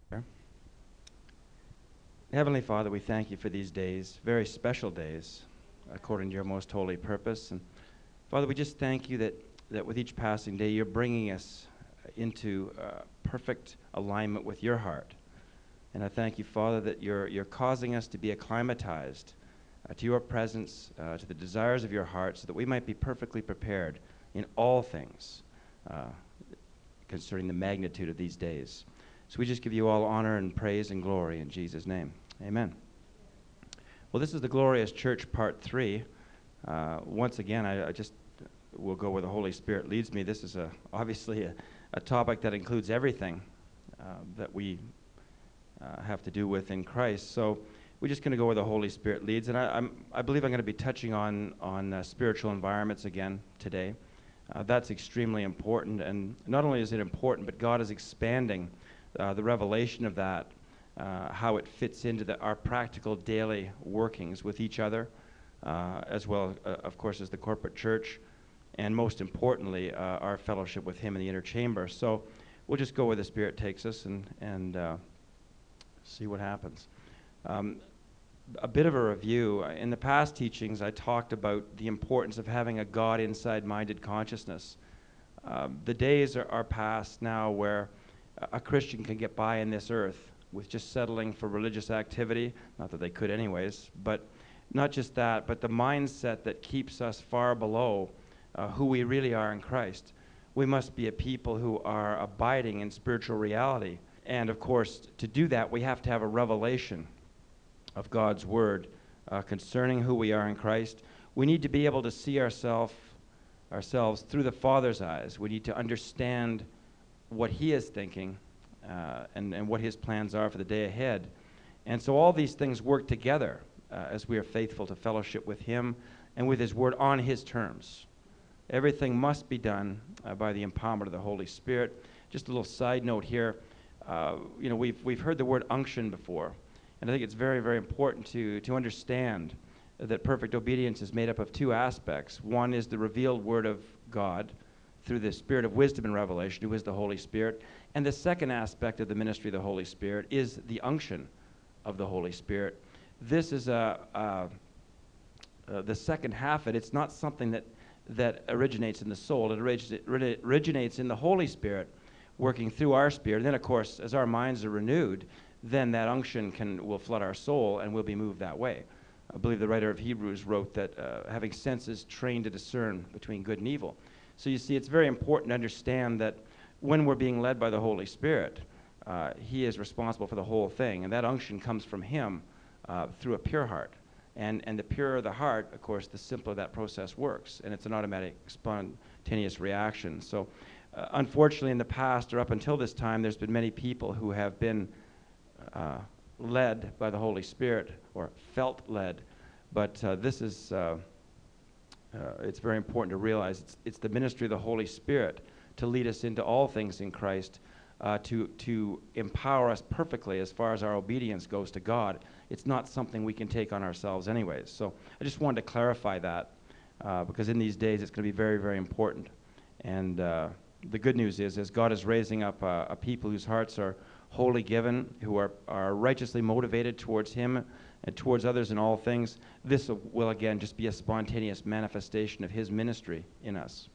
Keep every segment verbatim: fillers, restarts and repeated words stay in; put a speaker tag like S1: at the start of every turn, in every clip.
S1: Heavenly Father, we thank you for these days, very special days, according to your most holy purpose. And Father, we just thank you that, that with each passing day, you're bringing us into uh, perfect alignment with your heart. And I thank you, Father, that you're, you're causing us to be acclimatized uh, to your presence, uh, to the desires of your heart, so that we might be perfectly prepared in all things uh, concerning the magnitude of these days. So we just give you all honor and praise and glory in Jesus' name. Amen. Well, this is the Glorious Church Part three. Uh, once again, I, I just will go where the Holy Spirit leads me. This is a, obviously a, a topic that includes everything uh, that we uh, have to do with in Christ. So we're just going to go where the Holy Spirit leads. And I, I'm, I believe I'm going to be touching on, on uh, spiritual environments again today. Uh, that's extremely important. And not only is it important, but God is expanding uh, the revelation of that. Uh, how it fits into the, our practical daily workings with each other, uh, as well, uh, of course, as the corporate church, and most importantly, uh, our fellowship with him in the inner chamber. So we'll just go where the Spirit takes us and, and uh, see what happens. Um, a bit of a review. In the past teachings, I talked about the importance of having a God inside-minded consciousness. Uh, the days are, are past now where a Christian can get by in this earth with just settling for religious activity, not that they could anyways, but not just that, but the mindset that keeps us far below uh, who we really are in Christ. We must be a people who are abiding in spiritual reality. And of course, to do that, we have to have a revelation of God's word uh, concerning who we are in Christ. We need to be able to see ourself, ourselves through the Father's eyes. We need to understand what he is thinking Uh, and, and what his plans are for the day ahead. And so all these things work together uh, as we are faithful to fellowship with him and with his word on his terms. Everything must be done uh, by the empowerment of the Holy Spirit. Just a little side note here. Uh, you know, we've, we've heard the word unction before. And I think it's very, very important to, to understand that perfect obedience is made up of two aspects. One is the revealed word of God through the Spirit of wisdom and revelation, who is the Holy Spirit. And the second aspect of the ministry of the Holy Spirit is the unction of the Holy Spirit. This is a, a, uh, the second half of it. It's not something that, that originates in the soul. It origi- originates in the Holy Spirit working through our spirit. And then, of course, as our minds are renewed, then that unction can will flood our soul and we'll be moved that way. I believe the writer of Hebrews wrote that uh, having senses trained to discern between good and evil. So you see, it's very important to understand that when we're being led by the Holy Spirit, uh, he is responsible for the whole thing. And that unction comes from him uh, through a pure heart. And, and the purer the heart, of course, the simpler that process works. And it's an automatic, spontaneous reaction. So uh, unfortunately, in the past, or up until this time, there's been many people who have been uh, led by the Holy Spirit, or felt led. But uh, this is... Uh, Uh, it's very important to realize it's, it's the ministry of the Holy Spirit to lead us into all things in Christ, uh, to, to empower us perfectly as far as our obedience goes to God. It's not something we can take on ourselves anyways. So I just wanted to clarify that uh, because in these days it's going to be very, very important. And uh, the good news is, is God is raising up uh, a people whose hearts are wholly given, who are, are righteously motivated towards him and towards others in all things. This will, again, just be a spontaneous manifestation of his ministry in us.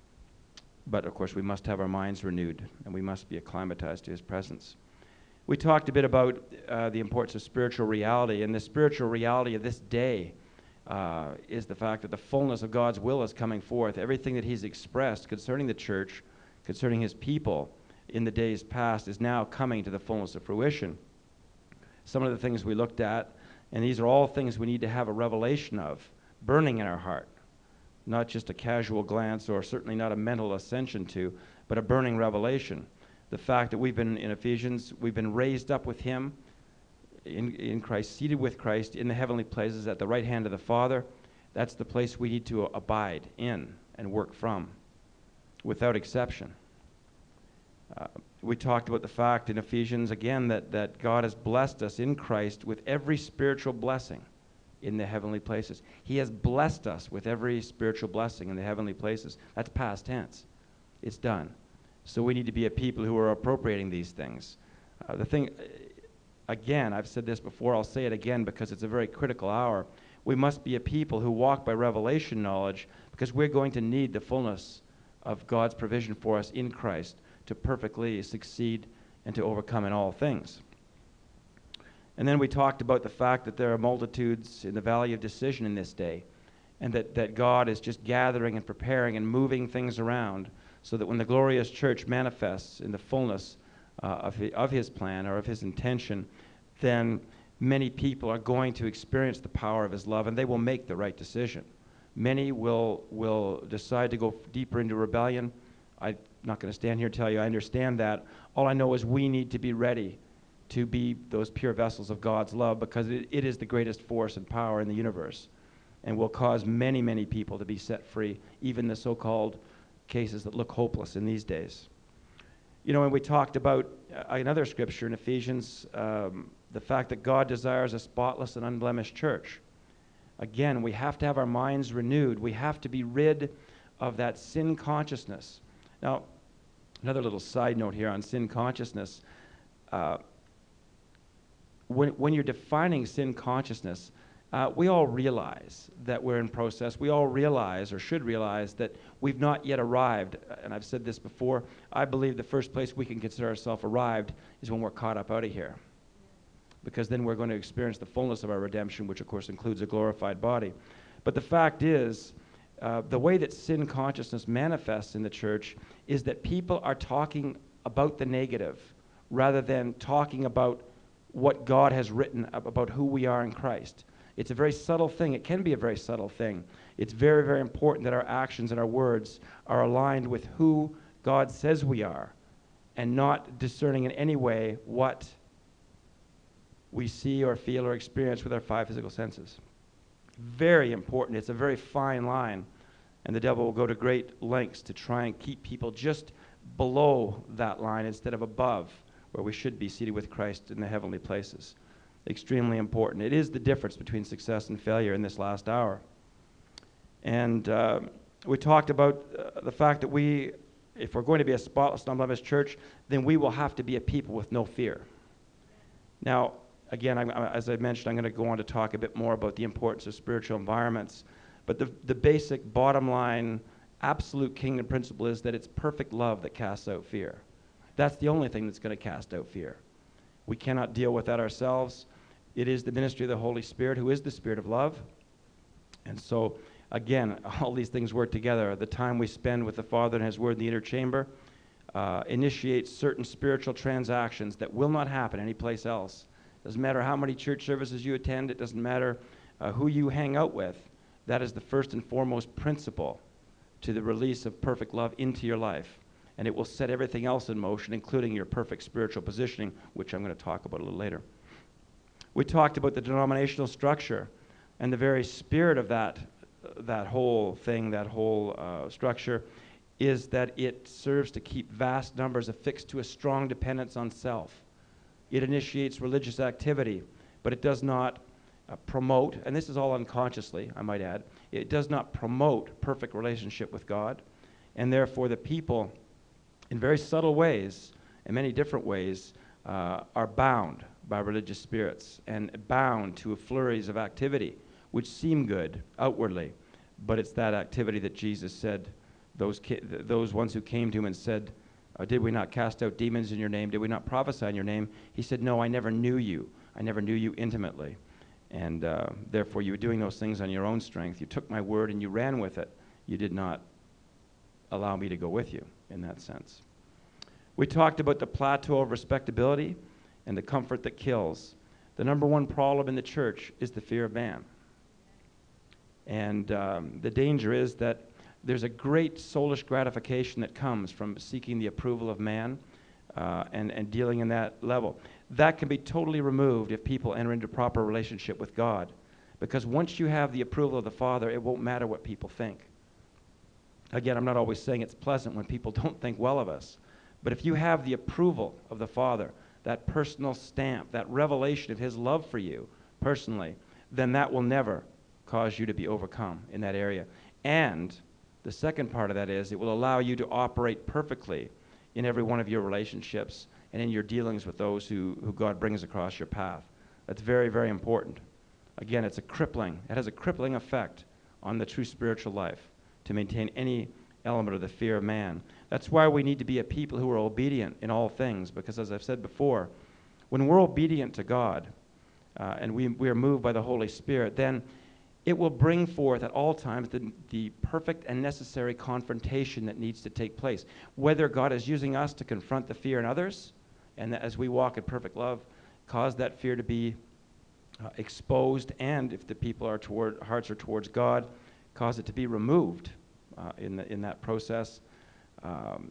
S1: But, of course, we must have our minds renewed, and we must be acclimatized to his presence. We talked a bit about uh, the importance of spiritual reality, and the spiritual reality of this day uh, is the fact that the fullness of God's will is coming forth. Everything that he's expressed concerning the church, concerning his people in the days past, is now coming to the fullness of fruition. Some of the things we looked at, and these are all things we need to have a revelation of, burning in our heart. Not just a casual glance, or certainly not a mental ascension to, but a burning revelation. The fact that we've been, in Ephesians, we've been raised up with him in, in Christ, seated with Christ in the heavenly places at the right hand of the Father. That's the place we need to abide in and work from, without exception. Uh, we talked about the fact in Ephesians, again, that, that God has blessed us in Christ with every spiritual blessing in the heavenly places. He has blessed us with every spiritual blessing in the heavenly places. That's past tense. It's done. So we need to be a people who are appropriating these things. Uh, the thing, again, I've said this before, I'll say it again because it's a very critical hour. We must be a people who walk by revelation knowledge, because we're going to need the fullness of God's provision for us in Christ to perfectly succeed and to overcome in all things. And then we talked about the fact that there are multitudes in the valley of decision in this day, and that, that God is just gathering and preparing and moving things around so that when the glorious church manifests in the fullness uh, of, his, of his plan or of his intention, then many people are going to experience the power of his love, and they will make the right decision. Many will, will decide to go deeper into rebellion. I'm not going to stand here and tell you I understand that. All I know is we need to be ready to be those pure vessels of God's love, because it, it is the greatest force and power in the universe, and will cause many, many people to be set free, even the so-called cases that look hopeless in these days. You know, when we talked about uh, another scripture in Ephesians, um, the fact that God desires a spotless and unblemished church. Again, we have to have our minds renewed. We have to be rid of that sin consciousness. Now, another little side note here on sin consciousness. Uh, when, when you're defining sin consciousness, uh, we all realize that we're in process. We all realize, or should realize, that we've not yet arrived. And I've said this before. I believe the first place we can consider ourselves arrived is when we're caught up out of here, because then we're going to experience the fullness of our redemption, which of course includes a glorified body. But the fact is, uh, the way that sin consciousness manifests in the church is that people are talking about the negative rather than talking about what God has written about who we are in Christ. It's a very subtle thing. It can be a very subtle thing. It's very, very important that our actions and our words are aligned with who God says we are, and not discerning in any way what we see or feel or experience with our five physical senses. Very important. It's a very fine line, and the devil will go to great lengths to try and keep people just below that line instead of above, where we should be seated with Christ in the heavenly places. Extremely important. It is the difference between success and failure in this last hour. And uh, we talked about uh, the fact that we, if we're going to be a spotless and unblemished church, then we will have to be a people with no fear. Now, again, I'm, as I mentioned, I'm going to go on to talk a bit more about the importance of spiritual environments. But the, the basic bottom line, absolute kingdom principle is that it's perfect love that casts out fear. That's the only thing that's going to cast out fear. We cannot deal with that ourselves. It is the ministry of the Holy Spirit, who is the Spirit of love. And so, again, all these things work together. The time we spend with the Father and His Word in the inner chamber uh, initiates certain spiritual transactions that will not happen anyplace else. Doesn't matter how many church services you attend. It doesn't matter uh, who you hang out with. That is the first and foremost principle to the release of perfect love into your life. And it will set everything else in motion, including your perfect spiritual positioning, which I'm going to talk about a little later. We talked about the denominational structure, and the very spirit of that, uh, that whole thing, that whole uh, structure, is that it serves to keep vast numbers affixed to a strong dependence on self. It initiates religious activity, but it does not uh, promote, and this is all unconsciously, I might add, it does not promote perfect relationship with God, and therefore the people, in very subtle ways, in many different ways, uh, are bound by religious spirits and bound to flurries of activity which seem good outwardly, but it's that activity that Jesus said, those, ki- th- those ones who came to him and said, uh, did we not cast out demons in your name? Did we not prophesy in your name? He said, no, I never knew you. I never knew you intimately. And uh, therefore you were doing those things on your own strength. You took my word and you ran with it. You did not allow me to go with you in that sense. We talked about the plateau of respectability and the comfort that kills. The number one problem in the church is the fear of man. And um, the danger is that there's a great soulish gratification that comes from seeking the approval of man uh, and, and dealing in that level. That can be totally removed if people enter into proper relationship with God. Because once you have the approval of the Father, it won't matter what people think. Again, I'm not always saying it's pleasant when people don't think well of us. But if you have the approval of the Father, that personal stamp, that revelation of His love for you personally, then that will never cause you to be overcome in that area. And the second part of that is it will allow you to operate perfectly in every one of your relationships and in your dealings with those who, who God brings across your path. That's very, very important. Again, it's a crippling, it has a crippling effect on the true spiritual life to maintain any element of the fear of man. That's why we need to be a people who are obedient in all things, because as I've said before, when we're obedient to God uh, and we, we are moved by the Holy Spirit, then it will bring forth at all times the, the perfect and necessary confrontation that needs to take place. Whether God is using us to confront the fear in others, and that as we walk in perfect love, cause that fear to be uh, exposed, and if the people are toward, hearts are towards God, cause it to be removed uh, in, the, in that process. Um,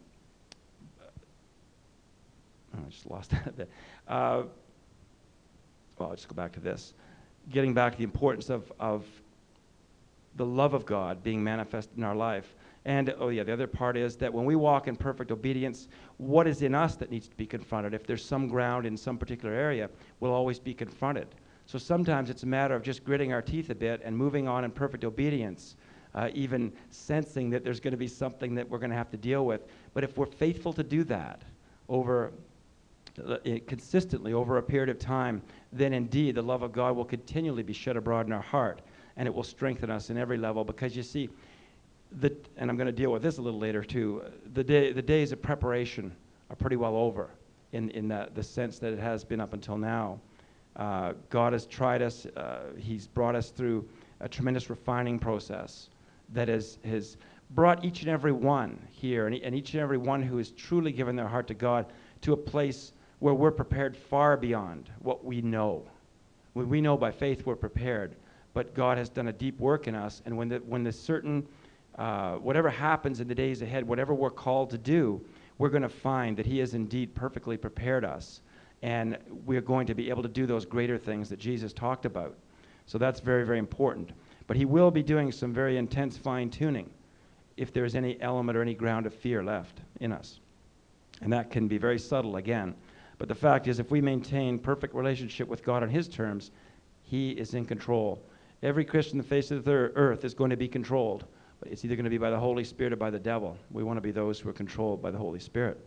S1: I just lost that a bit. Uh, well, I'll just go back to this. Getting back to the importance of, of the love of God being manifested in our life. And, oh yeah, the other part is that when we walk in perfect obedience, what is in us that needs to be confronted? If there's some ground in some particular area, will always be confronted. So sometimes it's a matter of just gritting our teeth a bit and moving on in perfect obedience, uh, even sensing that there's going to be something that we're going to have to deal with. But if we're faithful to do that over uh, consistently over a period of time, then indeed the love of God will continually be shed abroad in our heart, and it will strengthen us in every level. Because you see, the, and I'm going to deal with this a little later too, the, day, the days of preparation are pretty well over in, in the, the sense that it has been up until now. Uh, God has tried us. Uh, he's brought us through a tremendous refining process that is, has brought each and every one here, and, and each and every one who has truly given their heart to God, to a place where we're prepared far beyond what we know. When we know by faith we're prepared, but God has done a deep work in us, and when the, when the certain, uh, whatever happens in the days ahead, whatever we're called to do, we're going to find that He has indeed perfectly prepared us, and we're going to be able to do those greater things that Jesus talked about. So that's very, very important. But He will be doing some very intense fine-tuning if there's any element or any ground of fear left in us. And that can be very subtle again. But the fact is, if we maintain perfect relationship with God on His terms, He is in control. Every Christian on the face of the earth is going to be controlled, but it's either going to be by the Holy Spirit or by the devil. We want to be those who are controlled by the Holy Spirit.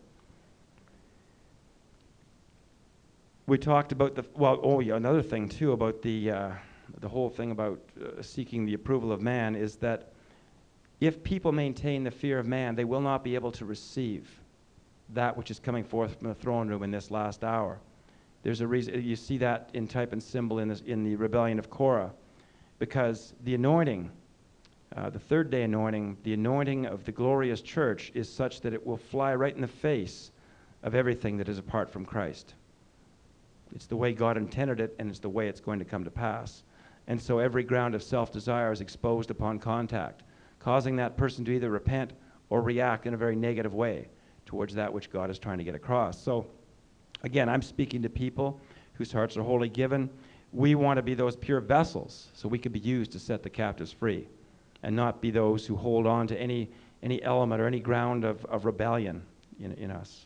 S1: We talked about the, well, oh yeah, another thing too about the, uh, the whole thing about uh, seeking the approval of man is that if people maintain the fear of man, they will not be able to receive that which is coming forth from the throne room in this last hour. There's a reason, you see that in type and symbol in, this, in the rebellion of Korah, because the anointing, uh, the third day anointing, the anointing of the glorious church is such that it will fly right in the face of everything that is apart from Christ. It's the way God intended it, and it's the way it's going to come to pass. And so every ground of self-desire is exposed upon contact, causing that person to either repent or react in a very negative way towards that which God is trying to get across. So, again, I'm speaking to people whose hearts are wholly given. We want to be those pure vessels so we can be used to set the captives free, and not be those who hold on to any, any element or any ground of, of rebellion in, in us.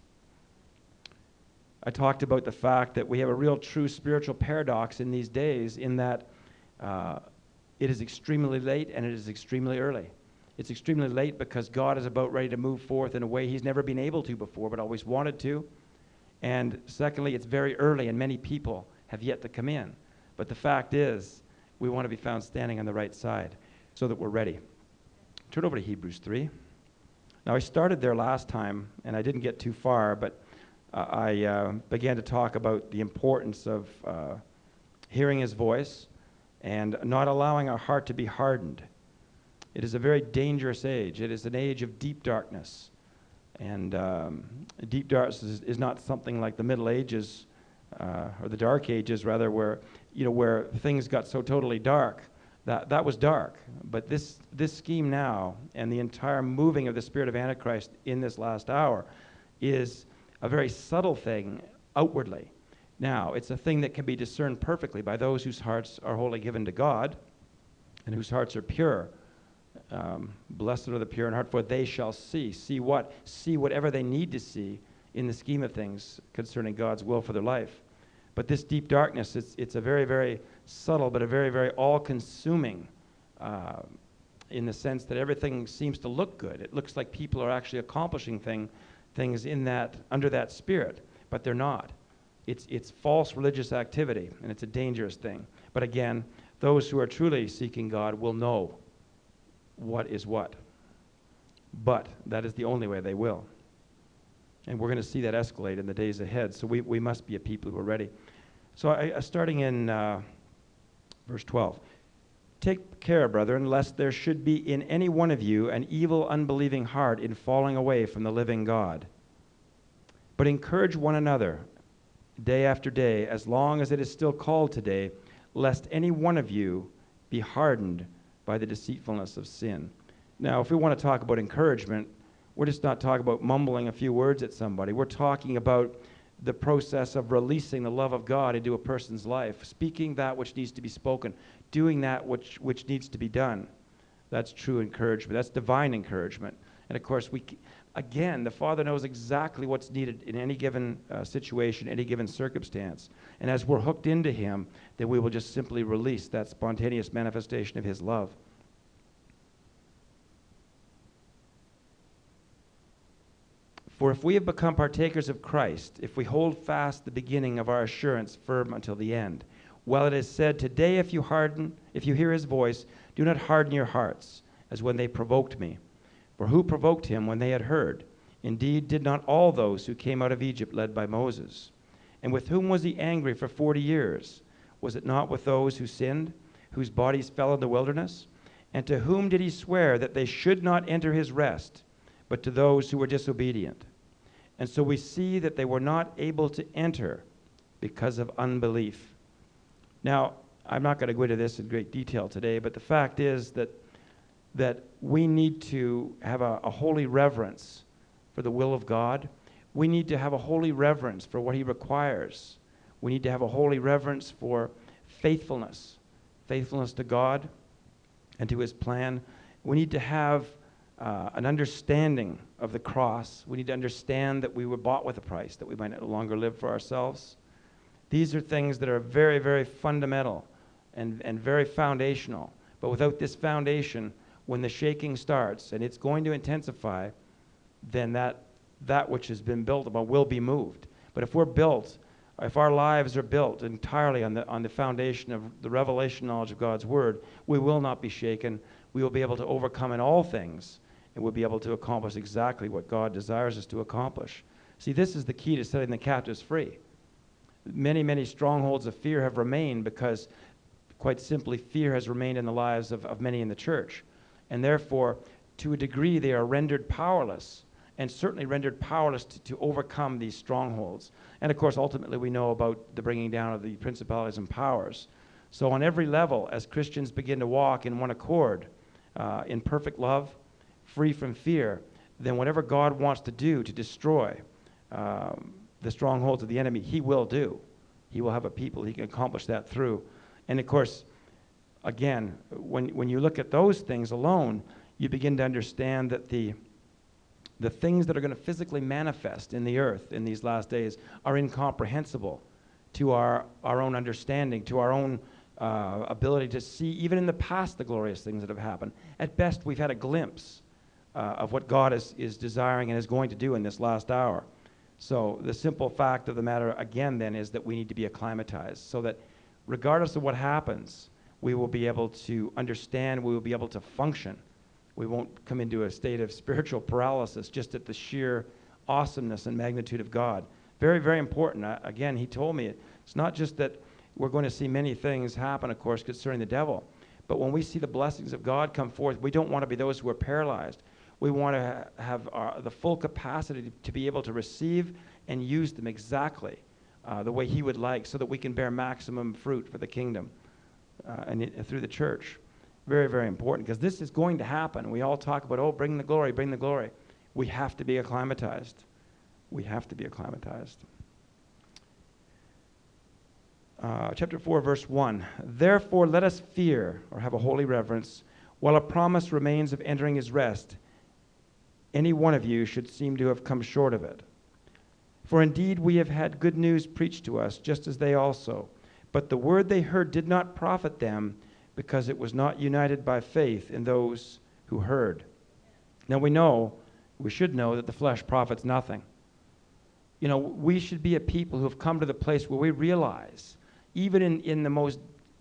S1: I talked about the fact that we have a real true spiritual paradox in these days, in that uh, it is extremely late and it is extremely early. It's extremely late because God is about ready to move forth in a way He's never been able to before, but always wanted to. And secondly, it's very early, and many people have yet to come in. But the fact is, we want to be found standing on the right side so that we're ready. Turn over to Hebrews three. Now, I started there last time, and I didn't get too far, but uh, I uh, began to talk about the importance of uh, hearing His voice and not allowing our heart to be hardened. It is a very dangerous age. It is an age of deep darkness. And um, deep darkness is, is not something like the Middle Ages, uh, or the Dark Ages, rather, where, you know, where things got so totally dark. That, that was dark. But this, this scheme now, and the entire moving of the spirit of Antichrist in this last hour, is a very subtle thing outwardly. Now, it's a thing that can be discerned perfectly by those whose hearts are wholly given to God and whose hearts are pure. Um, blessed are the pure in heart, for they shall see. See what? See whatever they need to see in the scheme of things concerning God's will for their life. But this deep darkness, it's, it's a very, very subtle, but a very, very all-consuming, uh, in the sense that everything seems to look good. It looks like people are actually accomplishing thing, things in that, under that spirit. but they're not. It's, it's false religious activity, and it's a dangerous thing. But again, those who are truly seeking God will know what is what. But that is the only way they will. And we're going to see that escalate in the days ahead. So we, we must be a people who are ready. So I, I, starting in uh, verse twelve. Take care, brethren, lest there should be in any one of you an evil, unbelieving heart in falling away from the living God. But encourage one another day after day, as long as it is still called today, lest any one of you be hardened by the deceitfulness of sin. Now, if we want to talk about encouragement, we're just not talking about mumbling a few words at somebody. We're talking about the process of releasing the love of God into a person's life, speaking that which needs to be spoken, doing that which, which needs to be done. That's true encouragement. That's divine encouragement. And of course, we, again, the Father knows exactly what's needed in any given uh, situation, any given circumstance. And as we're hooked into Him, then we will just simply release that spontaneous manifestation of His love. For if we have become partakers of Christ, if we hold fast the beginning of our assurance firm until the end, while it is said, today if you harden, if you hear His voice, do not harden your hearts, as when they provoked me. For who provoked him when they had heard? Indeed, did not all those who came out of Egypt led by Moses? And with whom was he angry for forty years? Was it not with those who sinned, whose bodies fell in the wilderness? And to whom did he swear that they should not enter his rest, but to those who were disobedient? And so we see that they were not able to enter because of unbelief. Now, I'm not going to go into this in great detail today, but the fact is that that we need to have a, a holy reverence for the will of God. We need to have a holy reverence for what He requires. We need to have a holy reverence for faithfulness, faithfulness to God and to His plan. We need to have uh, an understanding of the cross. We need to understand that we were bought with a price, that we might no longer live for ourselves. These are things that are very, very fundamental and, and very foundational. But without this foundation, when the shaking starts, and it's going to intensify, then that that which has been built upon will be moved. But if we're built, if our lives are built entirely on the on the foundation of the revelation knowledge of God's Word, we will not be shaken. We will be able to overcome in all things, and we'll be able to accomplish exactly what God desires us to accomplish. See, this is the key to setting the captives free. Many, many strongholds of fear have remained because, quite simply, fear has remained in the lives of, of many in the church. And therefore, to a degree, they are rendered powerless, and certainly rendered powerless to, to overcome these strongholds. And of course, ultimately, we know about the bringing down of the principalities and powers. So on every level, as Christians begin to walk in one accord, uh, in perfect love, free from fear, then whatever God wants to do to destroy um, the strongholds of the enemy, He will do. He will have a people He can accomplish that through. And of course, again, when when you look at those things alone, you begin to understand that the the things that are going to physically manifest in the earth in these last days are incomprehensible to our, our own understanding, to our own uh, ability to see, even in the past, the glorious things that have happened. At best, we've had a glimpse uh, of what God is, is desiring and is going to do in this last hour. So the simple fact of the matter, again, then, is that we need to be acclimatized so that regardless of what happens, we will be able to understand, we will be able to function. We won't come into a state of spiritual paralysis just at the sheer awesomeness and magnitude of God. Very, very important. Uh, again, He told me it's not just that we're going to see many things happen, of course, concerning the devil, but when we see the blessings of God come forth, we don't want to be those who are paralyzed. We want to ha- have our, the full capacity to, to be able to receive and use them exactly uh, the way He would like, so that we can bear maximum fruit for the kingdom. Uh, and it, through the church. Very, very important, because this is going to happen. We all talk about, oh, bring the glory, bring the glory. We have to be acclimatized. We have to be acclimatized. Uh, chapter four, verse one. Therefore let us fear, or have a holy reverence, while a promise remains of entering His rest. Any one of you should seem to have come short of it. For indeed we have had good news preached to us, just as they also. But the word they heard did not profit them, because it was not united by faith in those who heard. Now we know, we should know, that the flesh profits nothing. You know, we should be a people who have come to the place where we realize, even in, in the most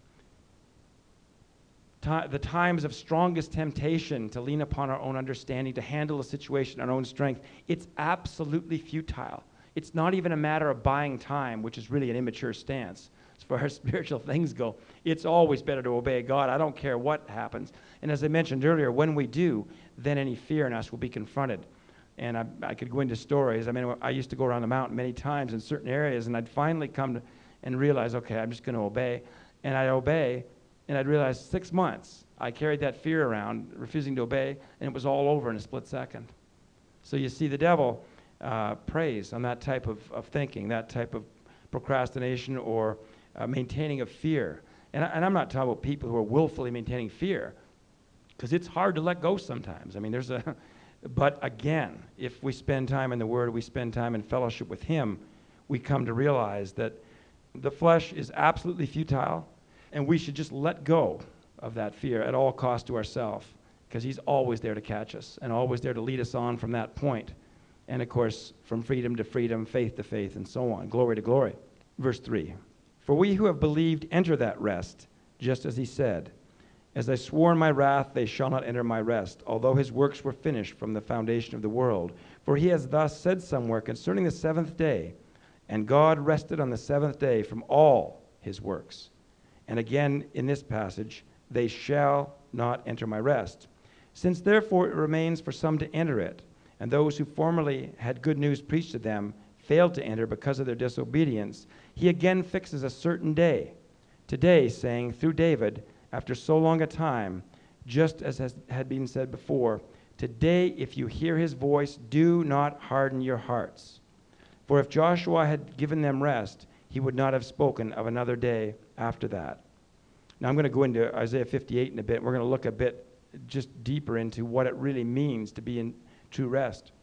S1: ti- the times of strongest temptation to lean upon our own understanding, to handle a situation, our own strength, it's absolutely futile. It's not even a matter of buying time, which is really an immature stance as far as spiritual things go. It's always better to obey God. I don't care what happens. And as I mentioned earlier, when we do, then any fear in us will be confronted. And I, I could go into stories. I mean, I used to go around the mountain many times in certain areas, and I'd finally come to and realize, okay, I'm just going to obey. And I'd obey, and I'd realize six months I carried that fear around, refusing to obey, and it was all over in a split second. So you see, the devil uh, preys on that type of, of thinking, that type of procrastination or uh, maintaining of fear. And, I, and I'm not talking about people who are willfully maintaining fear, because it's hard to let go sometimes. I mean, there's a... But again, if we spend time in the Word, we spend time in fellowship with Him, we come to realize that the flesh is absolutely futile, and we should just let go of that fear at all costs to ourselves, because He's always there to catch us and always there to lead us on from that point. And of course, from freedom to freedom, faith to faith, and so on, glory to glory. Verse three, for we who have believed enter that rest, just as He said, as I swore in my wrath, they shall not enter my rest, although His works were finished from the foundation of the world. For He has thus said somewhere concerning the seventh day, and God rested on the seventh day from all His works. And again in this passage, they shall not enter my rest. Since therefore it remains for some to enter it, and those who formerly had good news preached to them failed to enter because of their disobedience, He again fixes a certain day, today, saying through David, after so long a time, just as has, had been said before, today if you hear His voice, do not harden your hearts. For if Joshua had given them rest, he would not have spoken of another day after that. Now I'm going to go into Isaiah fifty-eight in a bit. We're going to look a bit just deeper into what it really means to be in true rest.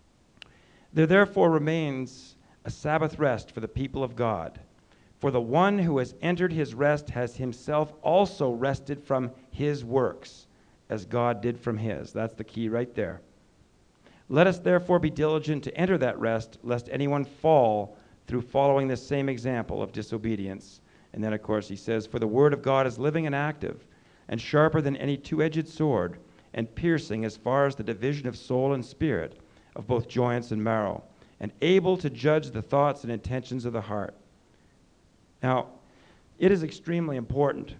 S1: There therefore remains a Sabbath rest for the people of God. For the one who has entered His rest has himself also rested from his works, as God did from His. That's the key right there. Let us therefore be diligent to enter that rest, lest anyone fall through following this same example of disobedience. And then, of course, he says, for the word of God is living and active, and sharper than any two-edged sword, and piercing as far as the division of soul and spirit, of both joints and marrow, and able to judge the thoughts and intentions of the heart. Now, it is extremely important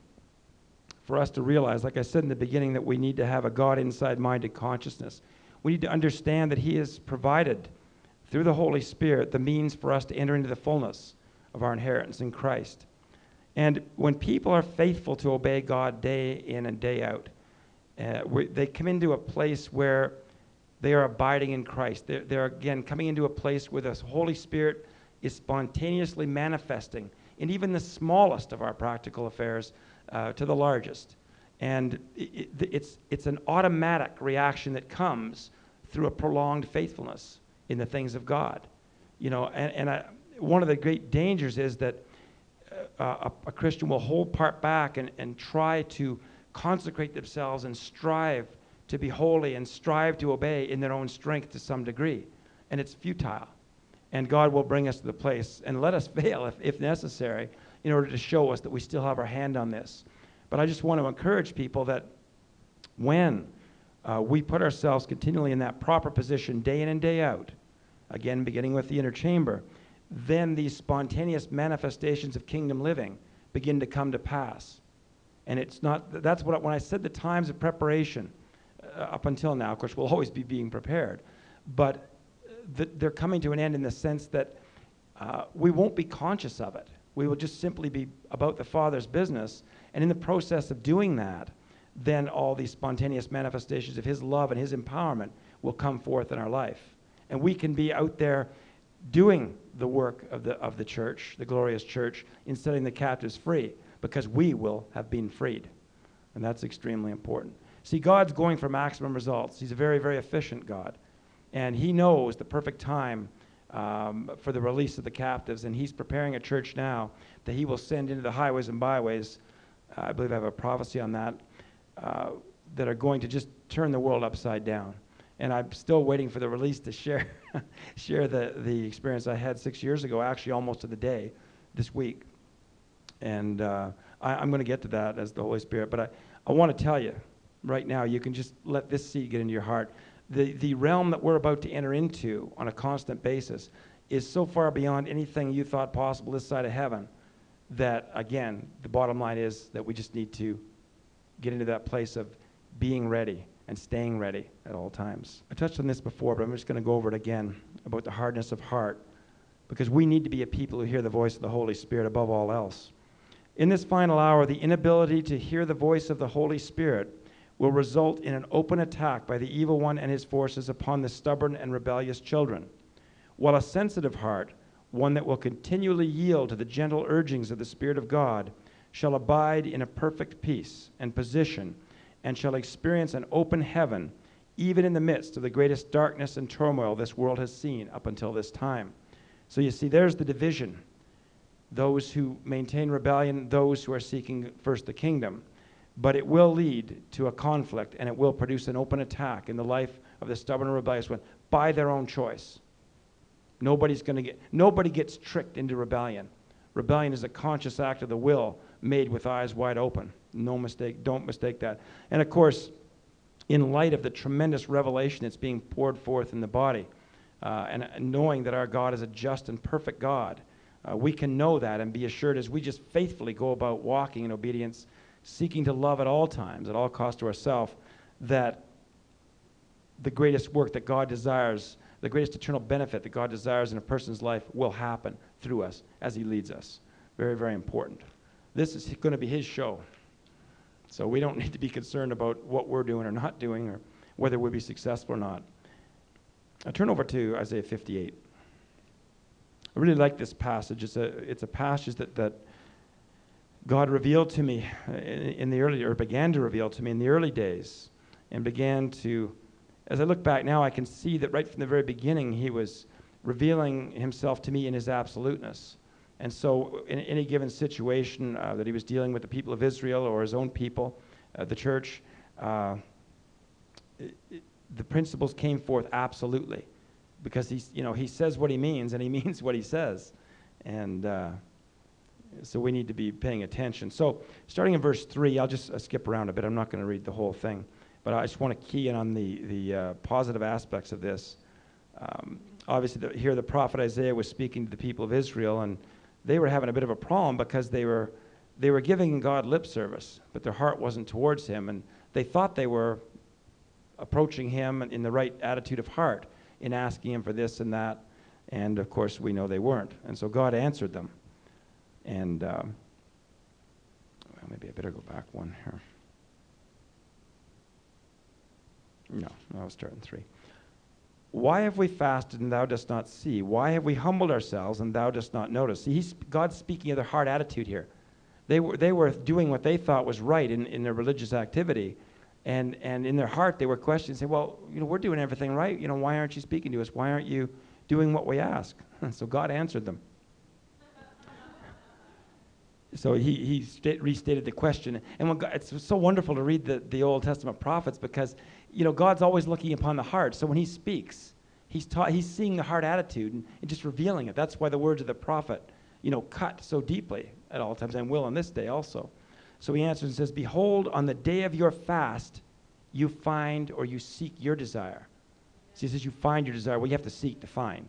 S1: for us to realize, like I said in the beginning, that we need to have a God inside-minded consciousness. We need to understand that He has provided, through the Holy Spirit, the means for us to enter into the fullness of our inheritance in Christ. And when people are faithful to obey God day in and day out, uh, we, they come into a place where they are abiding in Christ. They're, they're, again, coming into a place where the Holy Spirit is spontaneously manifesting in even the smallest of our practical affairs uh, to the largest. And it, it, it's, it's an automatic reaction that comes through a prolonged faithfulness in the things of God. You know, and, and I, one of the great dangers is that uh, a, a Christian will hold part back and, and try to consecrate themselves and strive to be holy and strive to obey in their own strength to some degree. And it's futile. And God will bring us to the place and let us fail if, if necessary in order to show us that we still have our hand on this. But I just want to encourage people that when uh, we put ourselves continually in that proper position day in and day out, again beginning with the inner chamber, then these spontaneous manifestations of kingdom living begin to come to pass. And it's not, that's what, when I said the times of preparation, uh, up until now, of course, we'll always be being prepared, but th- they're coming to an end in the sense that uh, we won't be conscious of it. We will just simply be about the Father's business, and in the process of doing that, then all these spontaneous manifestations of His love and His empowerment will come forth in our life. And we can be out there doing the work of the of the church, the glorious church, in setting the captives free, because we will have been freed. And that's extremely important. See, God's going for maximum results. He's a very, very efficient God. And He knows the perfect time um, for the release of the captives, and He's preparing a church now that He will send into the highways and byways. Uh, I believe I have a prophecy on that, uh, that are going to just turn the world upside down. And I'm still waiting for the release to share share the, the experience I had six years ago, actually almost to the day, this week. And uh, I, I'm going to get to that as the Holy Spirit. But I, I want to tell you, right now, you can just let this seed get into your heart. The, the realm that we're about to enter into on a constant basis is so far beyond anything you thought possible this side of heaven that, again, the bottom line is that we just need to get into that place of being ready and staying ready at all times. I touched on this before, but I'm just going to go over it again about the hardness of heart, because we need to be a people who hear the voice of the Holy Spirit above all else. In this final hour, the inability to hear the voice of the Holy Spirit will result in an open attack by the evil one and his forces upon the stubborn and rebellious children, while a sensitive heart, one that will continually yield to the gentle urgings of the Spirit of God, shall abide in a perfect peace and position, and shall experience an open heaven, even in the midst of the greatest darkness and turmoil this world has seen up until this time. So you see, there's the division. Those who maintain rebellion, those who are seeking first the kingdom. But it will lead to a conflict, and it will produce an open attack in the life of the stubborn and rebellious one by their own choice. Nobody's going to get, nobody gets tricked into rebellion. Rebellion is a conscious act of the will made with eyes wide open. No mistake, don't mistake that. And of course, in light of the tremendous revelation that's being poured forth in the body, uh, and, and knowing that our God is a just and perfect God, uh, we can know that and be assured as we just faithfully go about walking in obedience, seeking to love at all times, at all cost to ourselves, that the greatest work that God desires, the greatest eternal benefit that God desires in a person's life will happen through us as he leads us. Very, very important. This is going to be his show. So we don't need to be concerned about what we're doing or not doing, or whether we'll be successful or not. I turn over to Isaiah fifty-eight. I really like this passage. It's a, it's a passage that, that God revealed to me in, in the early, or began to reveal to me in the early days, and began to, as I look back now, I can see that right from the very beginning, he was revealing himself to me in his absoluteness. And so in any given situation uh, that he was dealing with the people of Israel or his own people, uh, the church, uh, it, it, the principles came forth absolutely, because he's, you know, he says what he means and he means what he says. And uh, so we need to be paying attention. So starting in verse three, I'll just uh, skip around a bit. I'm not going to read the whole thing, but I just want to key in on the, the uh, positive aspects of this. Um, obviously, the, here the prophet Isaiah was speaking to the people of Israel, and they were having a bit of a problem because they were they were giving God lip service, but their heart wasn't towards him, and they thought they were approaching him in the right attitude of heart in asking him for this and that, and of course we know they weren't. And so God answered them. And um, well, maybe I better go back one here. No, I'll start in three. Why have we fasted and thou dost not see? Why have we humbled ourselves and thou dost not notice? See, he's, God's speaking of their heart attitude here. They were, they were doing what they thought was right in, in their religious activity. And, and in their heart, they were questioning, saying, well, you know, we're doing everything right. You know, why aren't you speaking to us? Why aren't you doing what we ask? So God answered them. So he, he sta- restated the question. And when God, it's so wonderful to read the, the Old Testament prophets, because, you know, God's always looking upon the heart. So when he speaks, he's, ta- he's seeing the heart attitude and, and just revealing it. That's why the words of the prophet, you know, cut so deeply at all times, and will on this day also. So he answers and says, behold, on the day of your fast, you find or you seek your desire. So he says you find your desire. Well, you have to seek to find.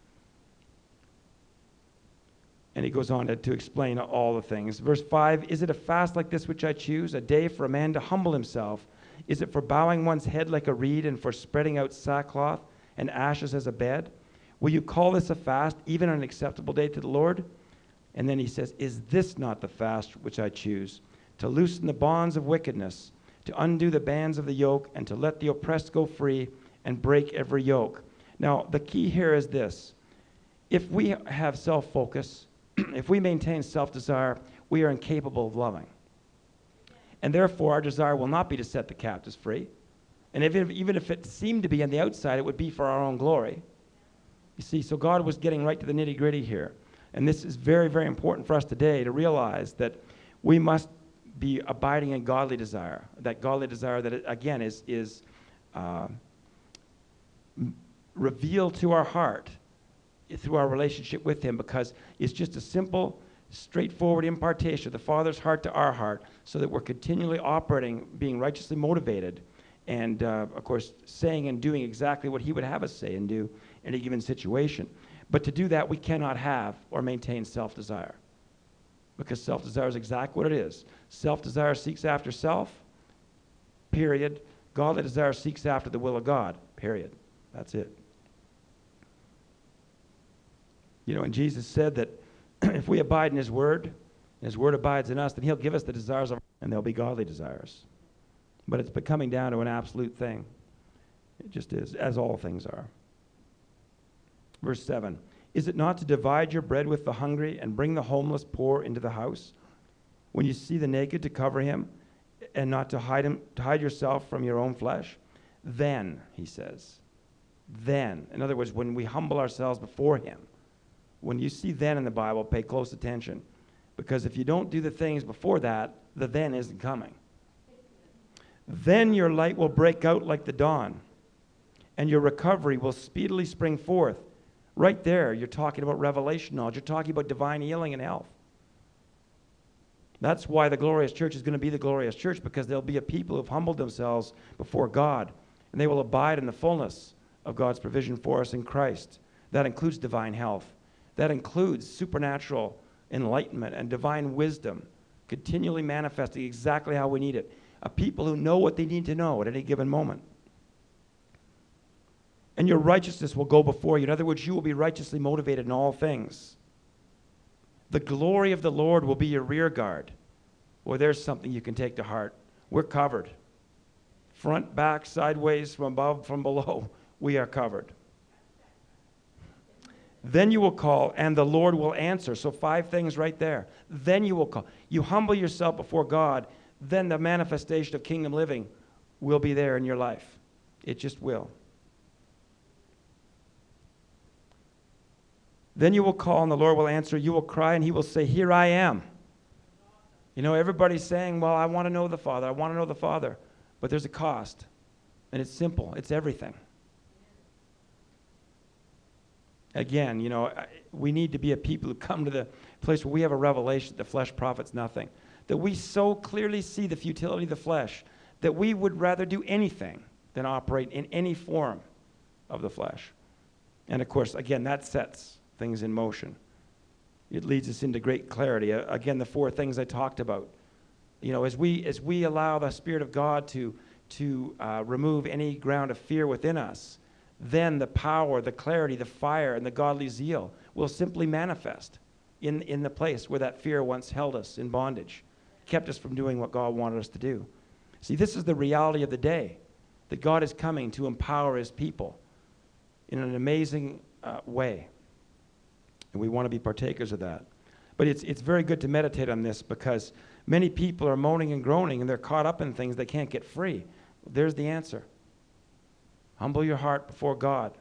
S1: And he goes on to, to explain all the things. Verse five, is it a fast like this which I choose, a day for a man to humble himself? Is it for bowing one's head like a reed and for spreading out sackcloth and ashes as a bed? Will you call this a fast, even an acceptable day to the Lord? And then he says, is this not the fast which I choose? To loosen the bonds of wickedness, to undo the bands of the yoke, and to let the oppressed go free and break every yoke. Now, the key here is this. If we have self-focus, if we maintain self-desire, we are incapable of loving. And therefore, our desire will not be to set the captives free. And even if, even if it seemed to be on the outside, it would be for our own glory. You see, so God was getting right to the nitty-gritty here. And this is very, very important for us today to realize that we must be abiding in godly desire. That godly desire that, again, is, is uh, m- revealed to our heart through our relationship with him, because it's just a simple, straightforward impartation of the Father's heart to our heart, so that we're continually operating, being righteously motivated, and uh, of course saying and doing exactly what he would have us say and do in a given situation. But to do that, we cannot have or maintain self-desire, because self-desire is exactly what it is. Self-desire seeks after self, period. Godly desire seeks after the will of God, period. That's it. You know, and Jesus said that if we abide in his word, and his word abides in us, then he'll give us the desires of, and they'll be godly desires. But it's becoming down to an absolute thing. It just is, as all things are. Verse seven, is it not to divide your bread with the hungry and bring the homeless poor into the house? When you see the naked, to cover him, and not to hide him, to hide yourself from your own flesh? Then, he says, then, in other words, when we humble ourselves before him, when you see then in the Bible, pay close attention. Because if you don't do the things before that, the then isn't coming. Then your light will break out like the dawn, and your recovery will speedily spring forth. Right there, you're talking about revelation knowledge. You're talking about divine healing and health. That's why the glorious church is going to be the glorious church, because there'll be a people who've humbled themselves before God, and they will abide in the fullness of God's provision for us in Christ. That includes divine health. That includes supernatural enlightenment and divine wisdom, continually manifesting exactly how we need it. A people who know what they need to know at any given moment. And your righteousness will go before you. In other words, you will be righteously motivated in all things. The glory of the Lord will be your rear guard. Well, there's something you can take to heart. We're covered. Front, back, sideways, from above, from below. We are covered. Then you will call, and the Lord will answer. So five things right there. Then you will call. You humble yourself before God, then the manifestation of kingdom living will be there in your life. It just will. Then you will call, and the Lord will answer. You will cry, and he will say, here I am. You know, everybody's saying, well, I want to know the Father. I want to know the Father. But there's a cost. And it's simple. It's everything. Again, you know, we need to be a people who come to the place where we have a revelation that the flesh profits nothing. That we so clearly see the futility of the flesh that we would rather do anything than operate in any form of the flesh. And of course, again, that sets things in motion. It leads us into great clarity. Uh, again, the four things I talked about. You know, as we as we allow the Spirit of God to to uh, remove any ground of fear within us, then the power, the clarity, the fire, and the godly zeal will simply manifest in, in the place where that fear once held us in bondage, kept us from doing what God wanted us to do. See, this is the reality of the day, that God is coming to empower his people in an amazing uh, way. And we want to be partakers of that. But it's, it's very good to meditate on this, because many people are moaning and groaning, and they're caught up in things they can't get free. There's the answer. Humble your heart before God.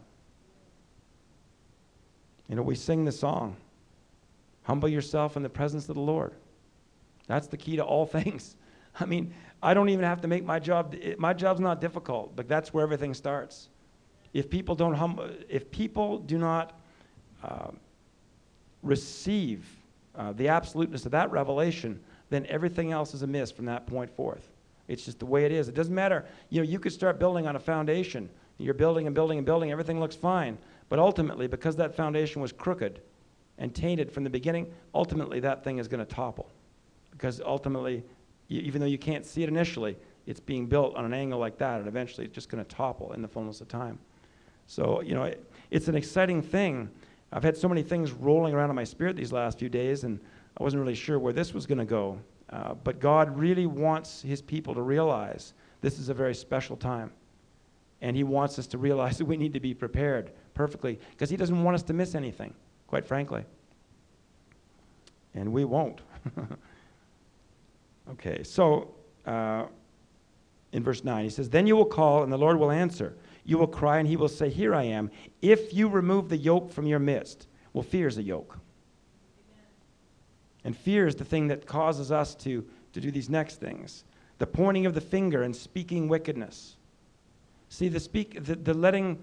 S1: You know, we sing the song, humble yourself in the presence of the Lord. That's the key to all things. I mean, I don't even have to make my job, it, my job's not difficult, but that's where everything starts. If people don't humble, if people do not uh, receive uh, the absoluteness of that revelation, then everything else is amiss from that point forth. It's just the way it is. It doesn't matter. You know, you could start building on a foundation. You're building and building and building. Everything looks fine. But ultimately, because that foundation was crooked and tainted from the beginning, ultimately that thing is going to topple. Because ultimately, you, even though you can't see it initially, it's being built on an angle like that, and eventually it's just going to topple in the fullness of time. So, you know, it, it's an exciting thing. I've had so many things rolling around in my spirit these last few days, and I wasn't really sure where this was going to go. Uh, but God really wants his people to realize this is a very special time. And he wants us to realize that we need to be prepared perfectly, because he doesn't want us to miss anything, quite frankly. And we won't. Okay, so uh, in verse nine, he says, then you will call, and the Lord will answer. You will cry, and he will say, here I am, if you remove the yoke from your midst. Well, fear is a yoke. And fear is the thing that causes us to, to do these next things. The pointing of the finger and speaking wickedness. See, the, speak, the, the letting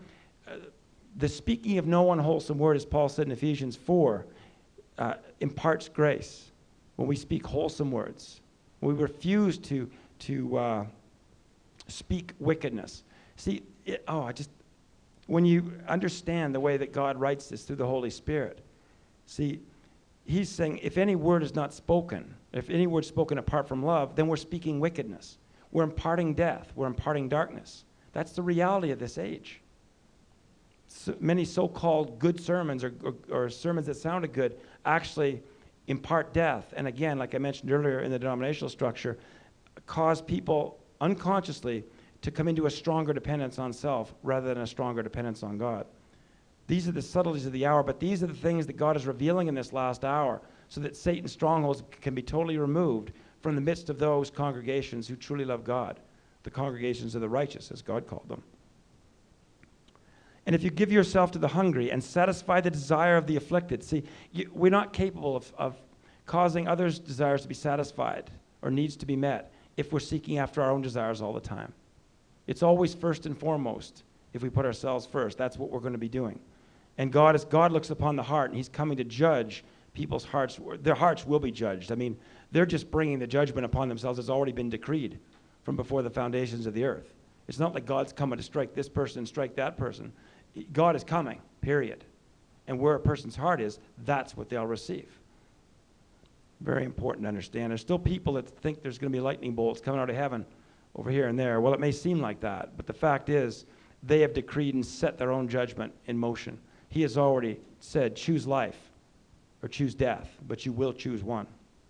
S1: the speaking of no unwholesome word, as Paul said in Ephesians four, uh, imparts grace. When we speak wholesome words, when we refuse to, to uh, speak wickedness. See, it, oh, I just, when you understand the way that God writes this through the Holy Spirit, see, he's saying if any word is not spoken, if any word is spoken apart from love, then we're speaking wickedness. We're imparting death. We're imparting darkness. That's the reality of this age. So many so-called good sermons or, or, or sermons that sounded good actually impart death. And again, like I mentioned earlier in the denominational structure, cause people unconsciously to come into a stronger dependence on self rather than a stronger dependence on God. These are the subtleties of the hour, but these are the things that God is revealing in this last hour so that Satan's strongholds can be totally removed from the midst of those congregations who truly love God, the congregations of the righteous, as God called them. And if you give yourself to the hungry and satisfy the desire of the afflicted, see, you, we're not capable of, of causing others' desires to be satisfied or needs to be met if we're seeking after our own desires all the time. It's always first and foremost if we put ourselves first. That's what we're going to be doing. And God is God looks upon the heart, and he's coming to judge people's hearts. Their hearts will be judged. I mean, they're just bringing the judgment upon themselves that's already been decreed from before the foundations of the earth. It's not like God's coming to strike this person and strike that person. God is coming, period. And where a person's heart is, that's what they'll receive. Very important to understand. There's still people that think there's going to be lightning bolts coming out of heaven over here and there. Well, it may seem like that, but the fact is they have decreed and set their own judgment in motion. He has already said, choose life or choose death, but you will choose one.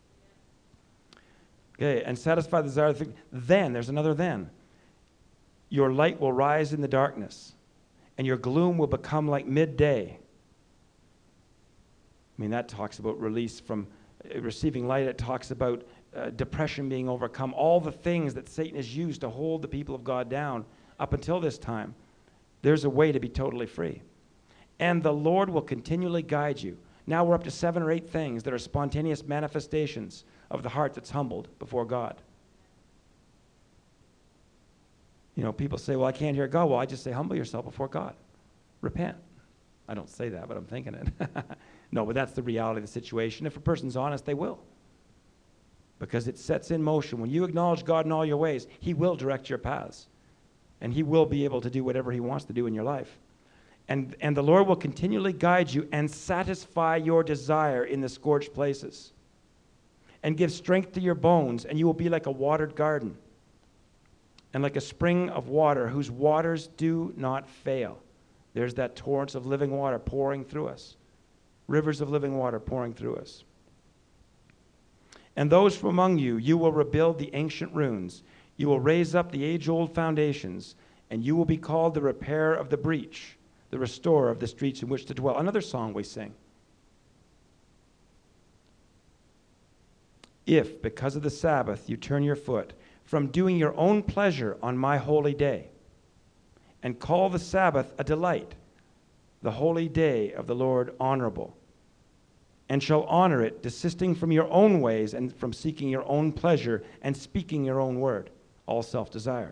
S1: Okay, and satisfy the desire of the thing. Then, there's another then. Your light will rise in the darkness, and your gloom will become like midday. I mean, that talks about release from uh, receiving light. It talks about uh, depression being overcome. All the things that Satan has used to hold the people of God down up until this time. There's a way to be totally free. And the Lord will continually guide you. Now we're up to seven or eight things that are spontaneous manifestations of the heart that's humbled before God. You know, people say, well, I can't hear God. Well, I just say, humble yourself before God. Repent. I don't say that, but I'm thinking it. No, but that's the reality of the situation. If a person's honest, they will. Because it sets in motion. When you acknowledge God in all your ways, he will direct your paths. And he will be able to do whatever he wants to do in your life. And, and the Lord will continually guide you and satisfy your desire in the scorched places. And give strength to your bones, and you will be like a watered garden. And like a spring of water whose waters do not fail. There's that torrents of living water pouring through us. Rivers of living water pouring through us. And those from among you, you will rebuild the ancient ruins. You will raise up the age-old foundations, and you will be called the repairer of the breach, the restorer of the streets in which to dwell. Another song we sing. If, because of the Sabbath, you turn your foot from doing your own pleasure on my holy day, and call the Sabbath a delight, the holy day of the Lord honorable, and shall honor it, desisting from your own ways and from seeking your own pleasure and speaking your own word, all self-desire.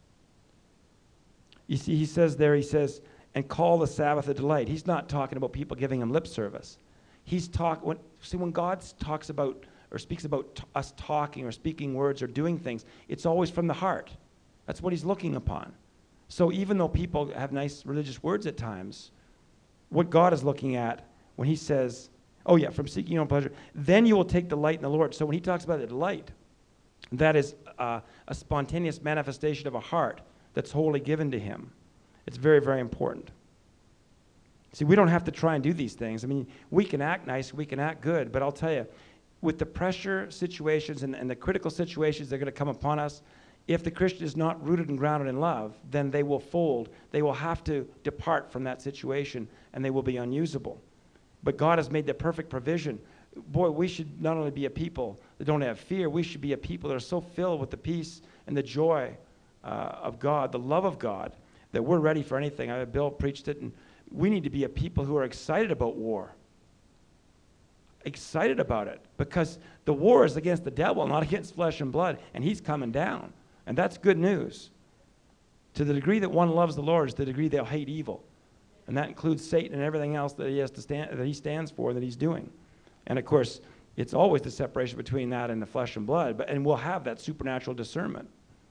S1: You see, he says there, he says, and call the Sabbath a delight. He's not talking about people giving him lip service. He's talk when see when God talks about or speaks about t- us talking or speaking words or doing things, it's always from the heart. That's what he's looking upon. So even though people have nice religious words at times, what God is looking at when he says, oh yeah, from seeking your own pleasure, then you will take delight in the Lord. So when he talks about the delight, that is uh, a spontaneous manifestation of a heart that's wholly given to him. It's very, very important. See, we don't have to try and do these things. I mean, we can act nice, we can act good, but I'll tell you, with the pressure situations and, and the critical situations that are going to come upon us, if the Christian is not rooted and grounded in love, then they will fold. They will have to depart from that situation, and they will be unusable. But God has made the perfect provision. Boy, we should not only be a people that don't have fear, we should be a people that are so filled with the peace and the joy uh, of God, the love of God, that we're ready for anything. I, Bill preached it, and we need to be a people who are excited about war. Excited about it, because the war is against the devil, not against flesh and blood, and he's coming down. And that's good news. To the degree that one loves the Lord is the degree they'll hate evil. And that includes Satan and everything else that he has to stand, that he stands for, that he's doing. And of course, it's always the separation between that and the flesh and blood, but and we'll have that supernatural discernment.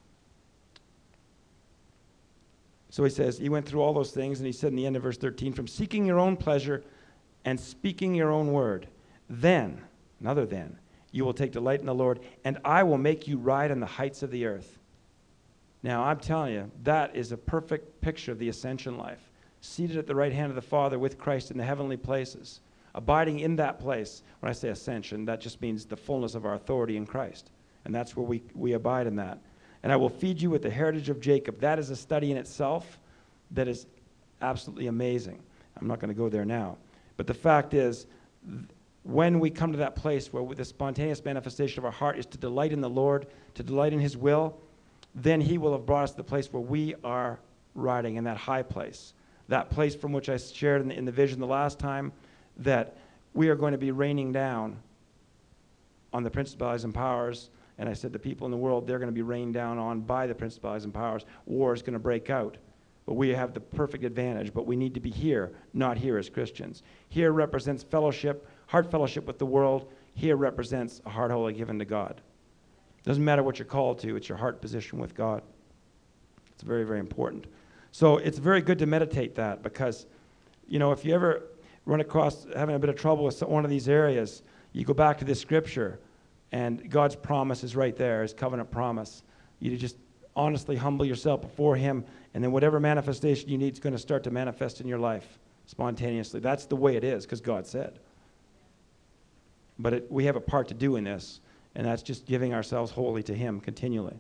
S1: So he says, he went through all those things, and he said in the end of verse thirteen, from seeking your own pleasure and speaking your own word, then, another then, you will take delight in the Lord, and I will make you ride on the heights of the earth. Now, I'm telling you, that is a perfect picture of the ascension life. Seated at the right hand of the Father with Christ in the heavenly places, abiding in that place. When I say ascension, that just means the fullness of our authority in Christ. And that's where we, we abide in that. And I will feed you with the heritage of Jacob. That is a study in itself that is absolutely amazing. I'm not going to go there now. But the fact is, when we come to that place where the spontaneous manifestation of our heart is to delight in the Lord, to delight in his will, then he will have brought us to the place where we are riding in that high place. That place from which I shared in the, in the vision the last time, that we are going to be raining down on the principalities and powers. And I said the people in the world, they're going to be rained down on by the principalities and powers. War is going to break out. But we have the perfect advantage. But we need to be here, not here as Christians. Here represents fellowship, heart fellowship with the world. Here represents a heart wholly given to God. Doesn't matter what you're called to, it's your heart position with God. It's very, very important. So it's very good to meditate that, because, you know, if you ever run across having a bit of trouble with one of these areas, you go back to this scripture, and God's promise is right there, his covenant promise. You just honestly humble yourself before him, and then whatever manifestation you need is going to start to manifest in your life spontaneously. That's the way it is, because God said. But it, we have a part to do in this, and that's just giving ourselves wholly to him continually.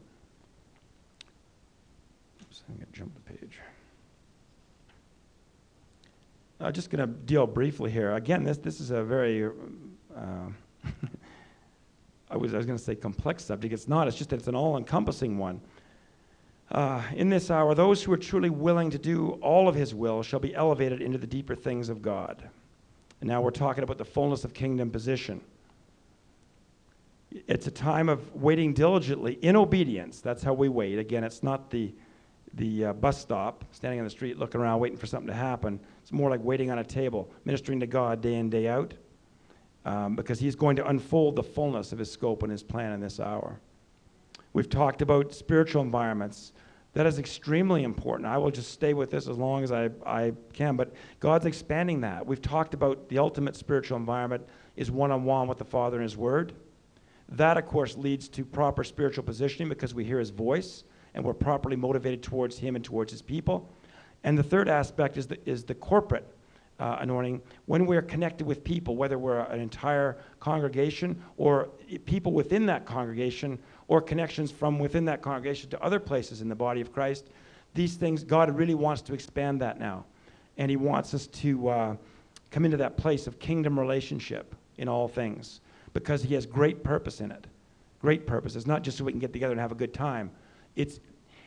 S1: Oops, I'm going to jump the page. I'm just going to deal briefly here. Again, this this is a very, uh, I was I was going to say complex subject. It's not. It's just that it's an all-encompassing one. Uh, in this hour, those who are truly willing to do all of his will shall be elevated into the deeper things of God. And now we're talking about the fullness of kingdom position. It's a time of waiting diligently in obedience. That's how we wait. Again, it's not the the uh, bus stop, standing on the street, looking around, waiting for something to happen. It's more like waiting on a table, ministering to God day in, day out, um, because he's going to unfold the fullness of his scope and his plan in this hour. We've talked about spiritual environments. That is extremely important. I will just stay with this as long as I, I can, but God's expanding that. We've talked about the ultimate spiritual environment is one-on-one with the Father and his Word. That, of course, leads to proper spiritual positioning because we hear his voice and we're properly motivated towards him and towards his people. And the third aspect is the, is the corporate uh, anointing. When we're connected with people, whether we're an entire congregation or people within that congregation or connections from within that congregation to other places in the body of Christ, these things, God really wants to expand that now. And he wants us to uh, come into that place of kingdom relationship in all things because he has great purpose in it. Great purpose. It's not just so we can get together and have a good time. It's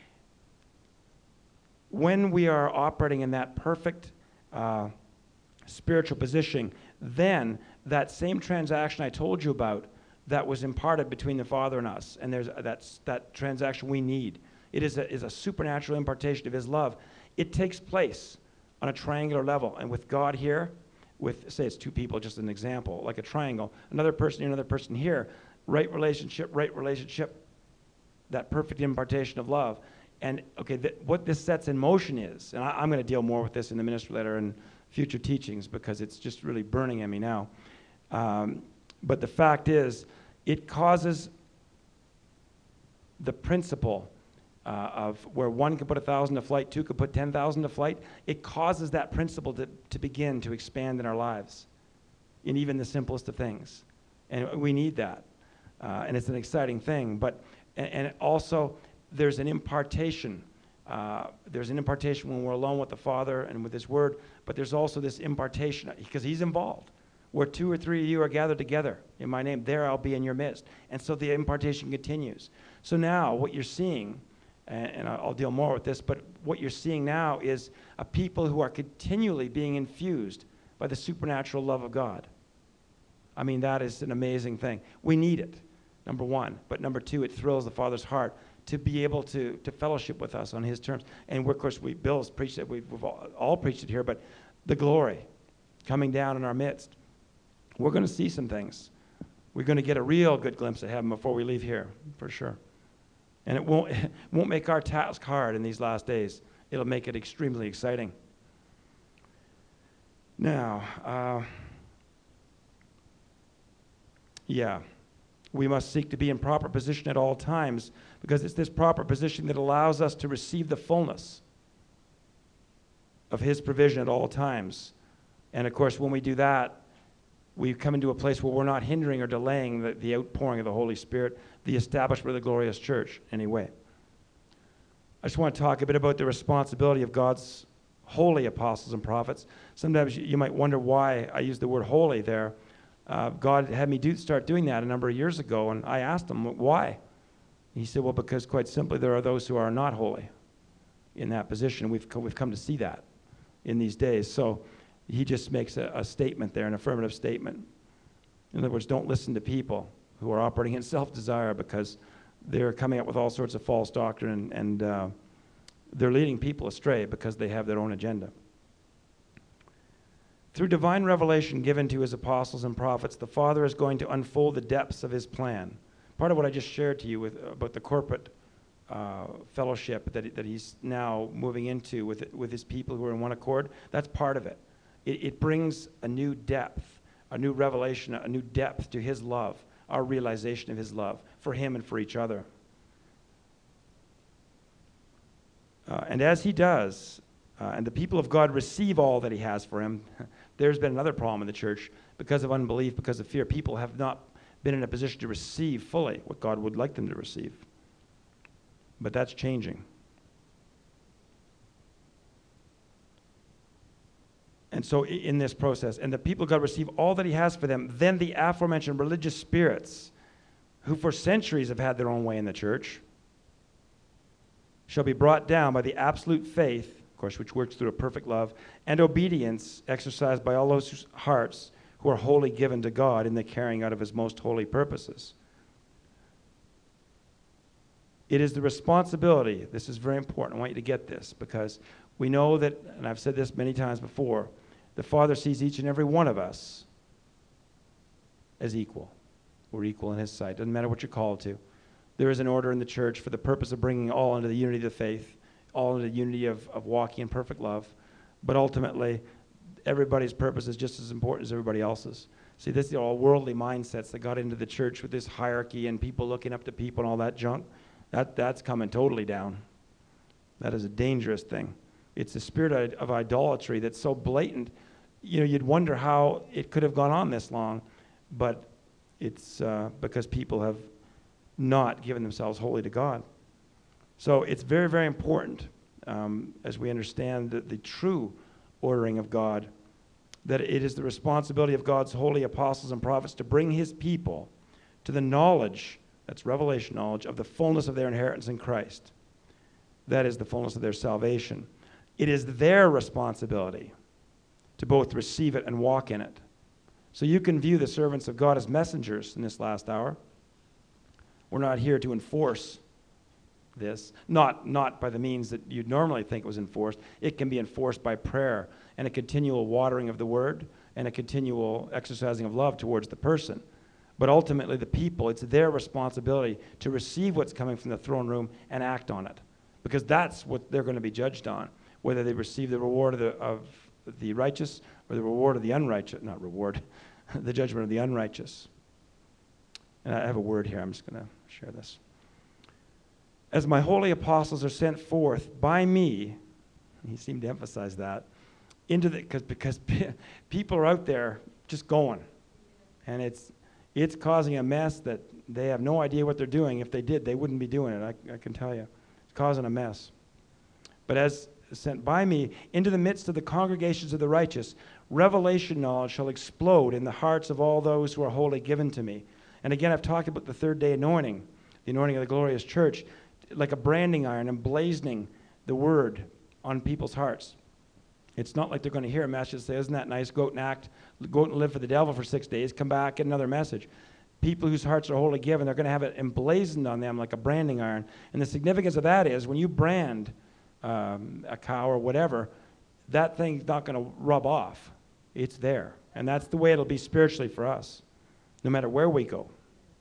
S1: when we are operating in that perfect uh, spiritual positioning, then that same transaction I told you about that was imparted between the Father and us, and there's that's that transaction we need. It is a, is a supernatural impartation of his love. It takes place on a triangular level, and with God here, with, say it's two people, just an example, like a triangle, another person here, another person here, right relationship, right relationship, that perfect impartation of love. And, okay, th- what this sets in motion is, and I, I'm going to deal more with this in the ministry letter and future teachings because it's just really burning at me now. Um, but the fact is, it causes the principle uh, of where one could put a thousand to flight, two could put ten thousand to flight. It causes that principle to, to begin to expand in our lives in even the simplest of things. And we need that. Uh, and it's an exciting thing. But and, and also, there's an impartation. Uh, there's an impartation when we're alone with the Father and with his Word. But there's also this impartation because he's involved. Where two or three of you are gathered together in my name, there I'll be in your midst. And so the impartation continues. So now what you're seeing, and, and I'll deal more with this, but what you're seeing now is a people who are continually being infused by the supernatural love of God. I mean, that is an amazing thing. We need it, number one. But number two, it thrills the Father's heart to be able to, to fellowship with us on his terms. And we're, of course, we, Bill's preached it, we've, we've all, all preached it here, but the glory coming down in our midst. We're going to see some things. We're going to get a real good glimpse of heaven before we leave here, for sure. And it won't, it won't make our task hard in these last days. It'll make it extremely exciting. Now, uh, yeah, we must seek to be in proper position at all times, because it's this proper position that allows us to receive the fullness of his provision at all times. And of course, when we do that, we come into a place where we're not hindering or delaying the, the outpouring of the Holy Spirit, the establishment of the glorious church, anyway. I just want to talk a bit about the responsibility of God's holy apostles and prophets. Sometimes you, you might wonder why I use the word holy there. Uh, God had me do, start doing that a number of years ago, and I asked him, why? He said, well, because quite simply there are those who are not holy in that position. We've come, we've come to see that in these days. So he just makes a, a statement there, an affirmative statement. In other words, don't listen to people who are operating in self-desire, because they're coming up with all sorts of false doctrine, and, and uh, they're leading people astray because they have their own agenda. Through divine revelation given to his apostles and prophets, the Father is going to unfold the depths of his plan. Part of what I just shared to you with, about the corporate uh, fellowship that, that he's now moving into with, with his people who are in one accord, that's part of it. It, it brings a new depth, a new revelation, a new depth to his love, our realization of his love for him and for each other. Uh, and as he does, uh, and the people of God receive all that he has for him, there's been another problem in the church. Because of unbelief, because of fear, people have not been in a position to receive fully what God would like them to receive. But that's changing. And so in this process, and the people of God receive all that he has for them, then the aforementioned religious spirits, who for centuries have had their own way in the church, shall be brought down by the absolute faith, of course, which works through a perfect love, and obedience exercised by all those hearts who are wholly given to God in the carrying out of his most holy purposes. It is the responsibility, this is very important, I want you to get this, because we know that, and I've said this many times before, the Father sees each and every one of us as equal. We're equal in his sight. Doesn't matter what you're called to. There is an order in the church for the purpose of bringing all into the unity of the faith, all into the unity of, of walking in perfect love. But ultimately, everybody's purpose is just as important as everybody else's. See, this is all worldly mindsets that got into the church with this hierarchy and people looking up to people and all that junk. That, that's coming totally down. That is a dangerous thing. It's the spirit of idolatry that's so blatant. You know, you'd wonder how it could have gone on this long, but it's uh, because people have not given themselves wholly to God. So it's very, very important um, as we understand the, the true ordering of God, that it is the responsibility of God's holy apostles and prophets to bring his people to the knowledge, that's revelation knowledge, of the fullness of their inheritance in Christ. That is the fullness of their salvation. It is their responsibility to both receive it and walk in it. So you can view the servants of God as messengers in this last hour. We're not here to enforce this, not, not by the means that you'd normally think it was enforced. It can be enforced by prayer and a continual watering of the word and a continual exercising of love towards the person. But ultimately the people, it's their responsibility to receive what's coming from the throne room and act on it, because that's what they're going to be judged on, whether they receive the reward of the, of the righteous or the reward of the unrighteous, not reward, the judgment of the unrighteous. And I have a word here, I'm just going to share this. As my holy apostles are sent forth by me, he seemed to emphasize that, into the, cause, because people are out there just going. And it's, it's causing a mess that they have no idea what they're doing. If they did, they wouldn't be doing it, I, I can tell you. It's causing a mess. But as sent by me into the midst of the congregations of the righteous, revelation knowledge shall explode in the hearts of all those who are wholly given to me. And again, I've talked about the third day anointing, the anointing of the glorious church, like a branding iron emblazoning the word on people's hearts. It's not like they're going to hear a message say, isn't that nice, go out and act, go out and live for the devil for six days, come back, get another message.
S2: people whose hearts are wholly given, they're going to have it emblazoned on them like a branding iron. And the significance of that is when you brand um, a cow or whatever, that thing's not going to rub off. It's there. And that's the way it'll be spiritually for us, no matter where we go.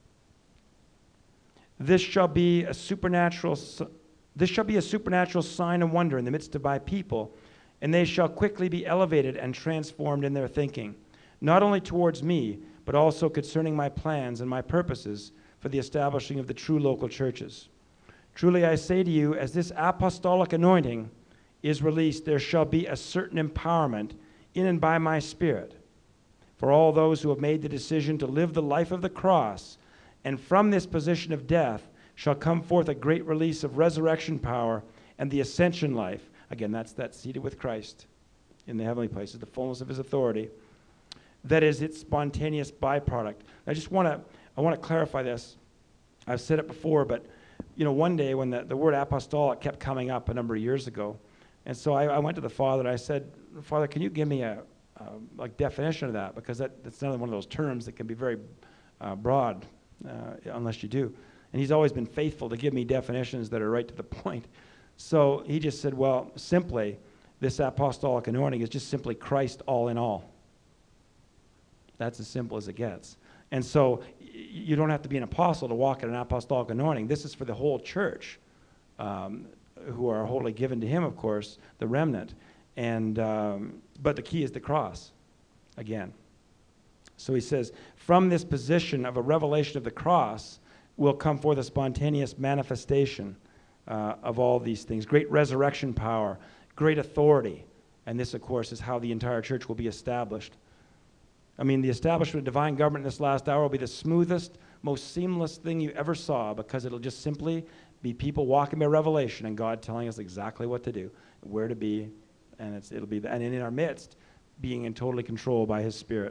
S2: This shall be a supernatural, this shall be a supernatural sign and wonder in the midst of my people, and they shall quickly be elevated and transformed in their thinking, not only towards me, but also concerning my plans and my purposes for the establishing of the true local churches. Truly I say to you, as this apostolic anointing is released, there shall be a certain empowerment in and by my Spirit for all those who have made the decision to live the life of the cross, and from this position of death shall come forth a great release of resurrection power and the ascension life. Again, that's that seated with Christ in the heavenly places, the fullness of his authority. That is its spontaneous byproduct. I just want to I want to clarify this. I've said it before, but you know, one day when the, the word apostolic kept coming up a number of years ago, and so I, I went to the Father and I said, Father, can you give me a, a like definition of that? Because that, that's another one of those terms that can be very uh, broad uh, unless you do. And he's always been faithful to give me definitions that are right to the point. So he just said, well, simply, this apostolic anointing is just simply Christ all in all. That's as simple as it gets. And so you don't have to be an apostle to walk in an apostolic anointing. This is for the whole church, um, who are wholly given to him, of course, the remnant. And um, but the key is the cross, again. So he says, from this position of a revelation of the cross will come forth a spontaneous manifestation uh, of all these things. Great resurrection power, great authority. And this, of course, is how the entire church will be established. I mean, the establishment of divine government in this last hour will be the smoothest, most seamless thing you ever saw, because it'll just simply be people walking by revelation and God telling us exactly what to do, where to be, and it's, it'll be, the, and in our midst, being in totally control by his Spirit.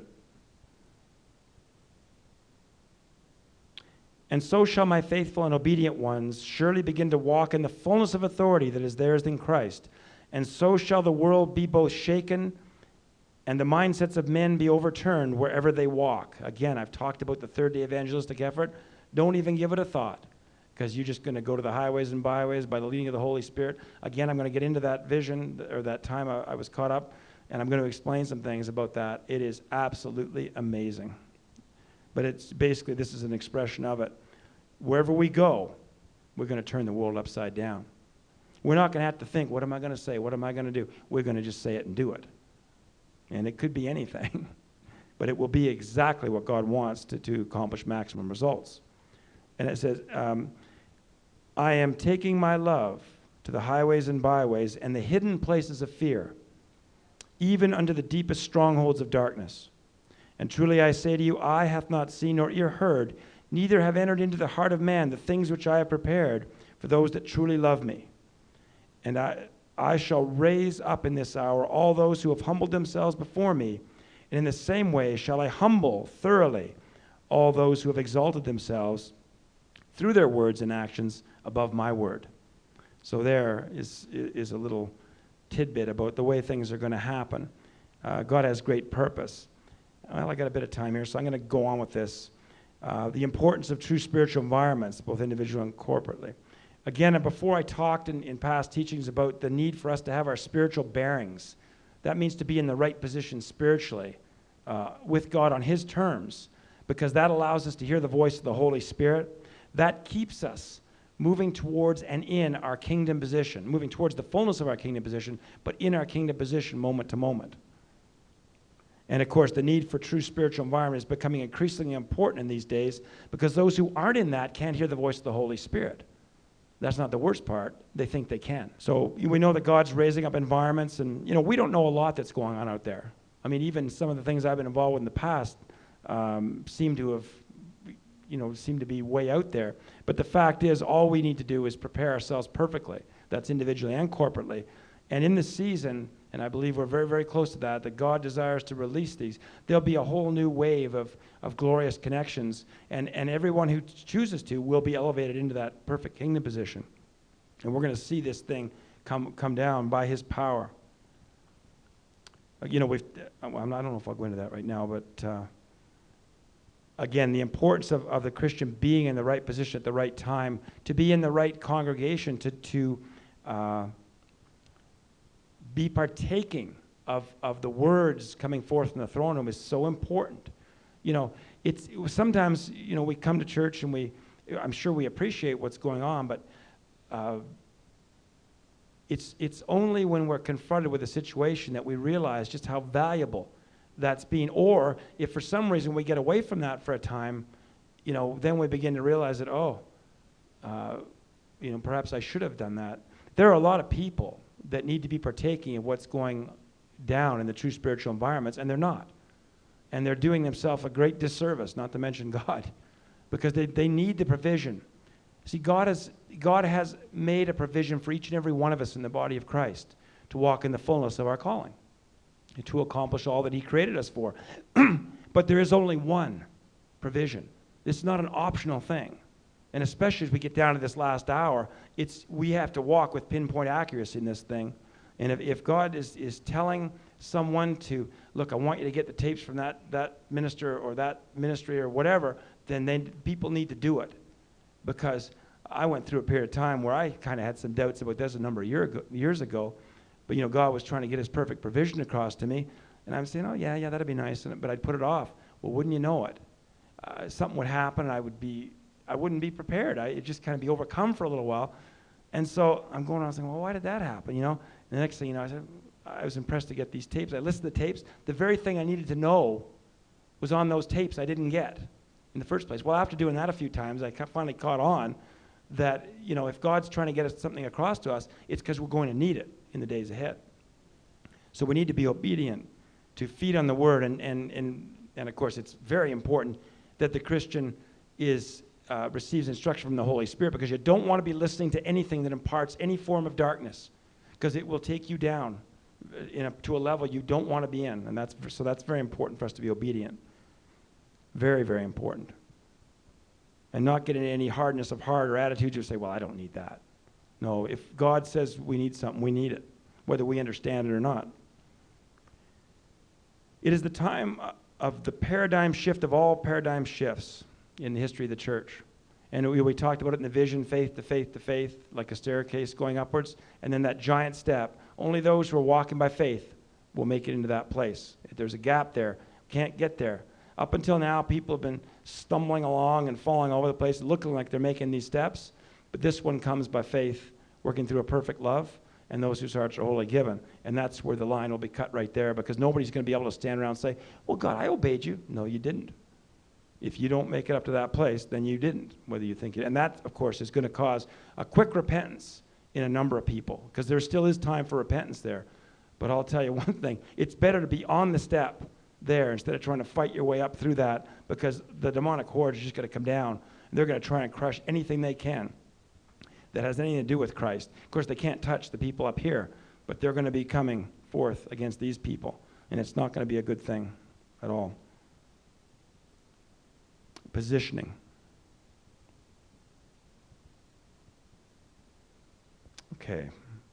S2: And so shall my faithful and obedient ones surely begin to walk in the fullness of authority that is theirs in Christ. And so shall the world be both shaken and the mindsets of men be overturned wherever they walk. Again, I've talked about the third day evangelistic effort. Don't even give it a thought, because you're just going to go to the highways and byways by the leading of the Holy Spirit. Again, I'm going to get into that vision, or that time I, I was caught up, and I'm going to explain some things about that. It is absolutely amazing. But it's basically, this is an expression of it. Wherever we go, we're going to turn the world upside down. We're not going to have to think, what am I going to say? What am I going to do? We're going to just say it and do it. And it could be anything, but it will be exactly what God wants to, to accomplish maximum results. And it says, um, I am taking my love to the highways and byways and the hidden places of fear, even unto the deepest strongholds of darkness. And truly I say to you, eye hath not seen nor ear heard, neither have entered into the heart of man the things which I have prepared for those that truly love me. And I... I shall raise up in this hour all those who have humbled themselves before me, and in the same way shall I humble thoroughly all those who have exalted themselves through their words and actions above my word. So there is, is a little tidbit about the way things are going to happen. Uh, God has great purpose. Well, I got a bit of time here, so I'm going to go on with this. Uh, the importance of true spiritual environments, both individually and corporately. Again, and before I talked in, in past teachings about the need for us to have our spiritual bearings, that means to be in the right position spiritually uh, with God on his terms, because that allows us to hear the voice of the Holy Spirit. That keeps us moving towards and in our kingdom position, moving towards the fullness of our kingdom position, but in our kingdom position moment to moment. And of course, the need for true spiritual environment is becoming increasingly important in these days, because those who aren't in that can't hear the voice of the Holy Spirit. That's not the worst part. They think they can. So we know that God's raising up environments, and you know, we don't know a lot that's going on out there. I mean, even some of the things I've been involved with in the past um, seem to have, you know, seem to be way out there. But the fact is, all we need to do is prepare ourselves perfectly. That's individually and corporately. And in this season, and I believe we're very, very close to that, that God desires to release these. There'll be a whole new wave of, of glorious connections, and, and everyone who chooses to will be elevated into that perfect kingdom position. And we're going to see this thing come, come down by his power. You know, we've, I'm not, I don't know if I'll go into that right now, but uh, again, the importance of, of the Christian being in the right position at the right time, to be in the right congregation, to, to uh, be partaking of, of the words coming forth from the throne room is so important. You know, it's it was sometimes, you know, we come to church and we, I'm sure we appreciate what's going on, but uh, it's, it's only when we're confronted with a situation that we realize just how valuable that's been. Or if for some reason we get away from that for a time, you know, then we begin to realize that, oh, uh, you know, perhaps I should have done that. There are a lot of people that need to be partaking of what's going down in the true spiritual environments, and they're not. And they're doing themselves a great disservice, not to mention God, because they, they need the provision. See, God has, God has made a provision for each and every one of us in the body of Christ to walk in the fullness of our calling, and to accomplish all that he created us for. But there is only one provision. This is not an optional thing. And especially as we get down to this last hour, it's, we have to walk with pinpoint accuracy in this thing. And if, if God is, is telling someone to, look, I want you to get the tapes from that, that minister or that ministry or whatever, then they, people need to do it. Because I went through a period of time where I kind of had some doubts about this a number of year ago, years ago. But, you know, God was trying to get his perfect provision across to me. And I'm saying, oh, yeah, yeah, that'd be nice. And, but I'd put it off. Well, wouldn't you know it? Uh, something would happen and I would be, I wouldn't be prepared. I'd just kind of be overcome for a little while. And so I'm going on saying, well, why did that happen, you know? And the next thing you know, I said, I was impressed to get these tapes. I listened to the tapes. The very thing I needed to know was on those tapes I didn't get in the first place. Well, after doing that a few times, I finally caught on that, you know, if God's trying to get us something across to us, it's because we're going to need it in the days ahead. So we need to be obedient, to feed on the word. And, and, and, and of course, it's very important that the Christian is uh, receives instruction from the Holy Spirit, because you don't want to be listening to anything that imparts any form of darkness, because it will take you down in a, to a level you don't want to be in. And that's, so that's very important for us to be obedient. Very, very important. And not get into any hardness of heart or attitudes or say, well, I don't need that. No, if God says we need something, we need it, whether we understand it or not. It is the time of the paradigm shift of all paradigm shifts in the history of the church. And we, we talked about it in the vision, faith to faith to faith, like a staircase going upwards, and then that giant step. Only those who are walking by faith will make it into that place. If there's a gap there, can't get there. Up until now, people have been stumbling along and falling all over the place, looking like they're making these steps. But this one comes by faith, working through a perfect love, and those whose hearts are wholly given. And that's where the line will be cut right there, because nobody's going to be able to stand around and say, well, God, I obeyed you. No, you didn't. If you don't make it up to that place, then you didn't, whether you think it. And that, of course, is going to cause a quick repentance in a number of people, because there still is time for repentance there. But I'll tell you one thing. It's better to be on the step there instead of trying to fight your way up through that, because the demonic horde is just going to come down, and they're going to try and crush anything they can that has anything to do with Christ. Of course, they can't touch the people up here, but they're going to be coming forth against these people, and it's not going to be a good thing at all. Positioning. Okay.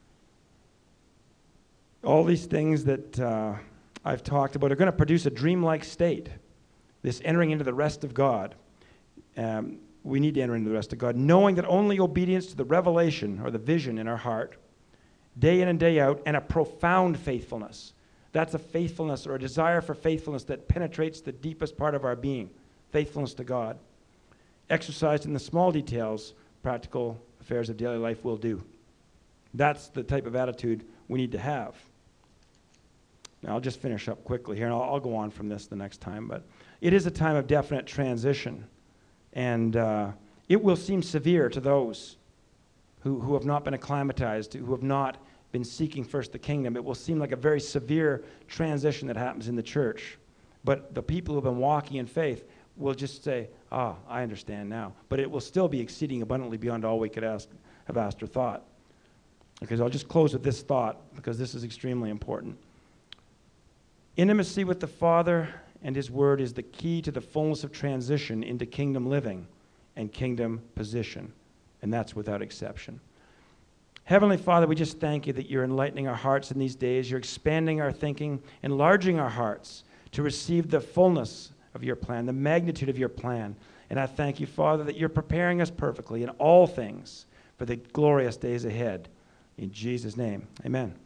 S2: All these things that uh, I've talked about are going to produce a dreamlike state, this entering into the rest of God. Um, we need to enter into the rest of God, knowing that only obedience to the revelation or the vision in our heart, day in and day out, and a profound faithfulness. That's a faithfulness or a desire for faithfulness that penetrates the deepest part of our being, faithfulness to God. Exercised in the small details, practical affairs of daily life will do. That's the type of attitude we need to have. Now, I'll just finish up quickly here, and I'll, I'll go on from this the next time. But it is a time of definite transition, and uh, it will seem severe to those who, who have not been acclimatized, who have not been seeking first the kingdom. It will seem like a very severe transition that happens in the church. But the people who have been walking in faith will just say, ah, I understand now. But it will still be exceeding abundantly beyond all we could ask, have asked or thought. Because I'll just close with this thought, because this is extremely important. Intimacy with the Father and His Word is the key to the fullness of transition into kingdom living and kingdom position. And that's without exception. Heavenly Father, we just thank you that you're enlightening our hearts in these days. You're expanding our thinking, enlarging our hearts to receive the fullness of your plan, the magnitude of your plan. And I thank you, Father, that you're preparing us perfectly in all things for the glorious days ahead. In Jesus' name, amen.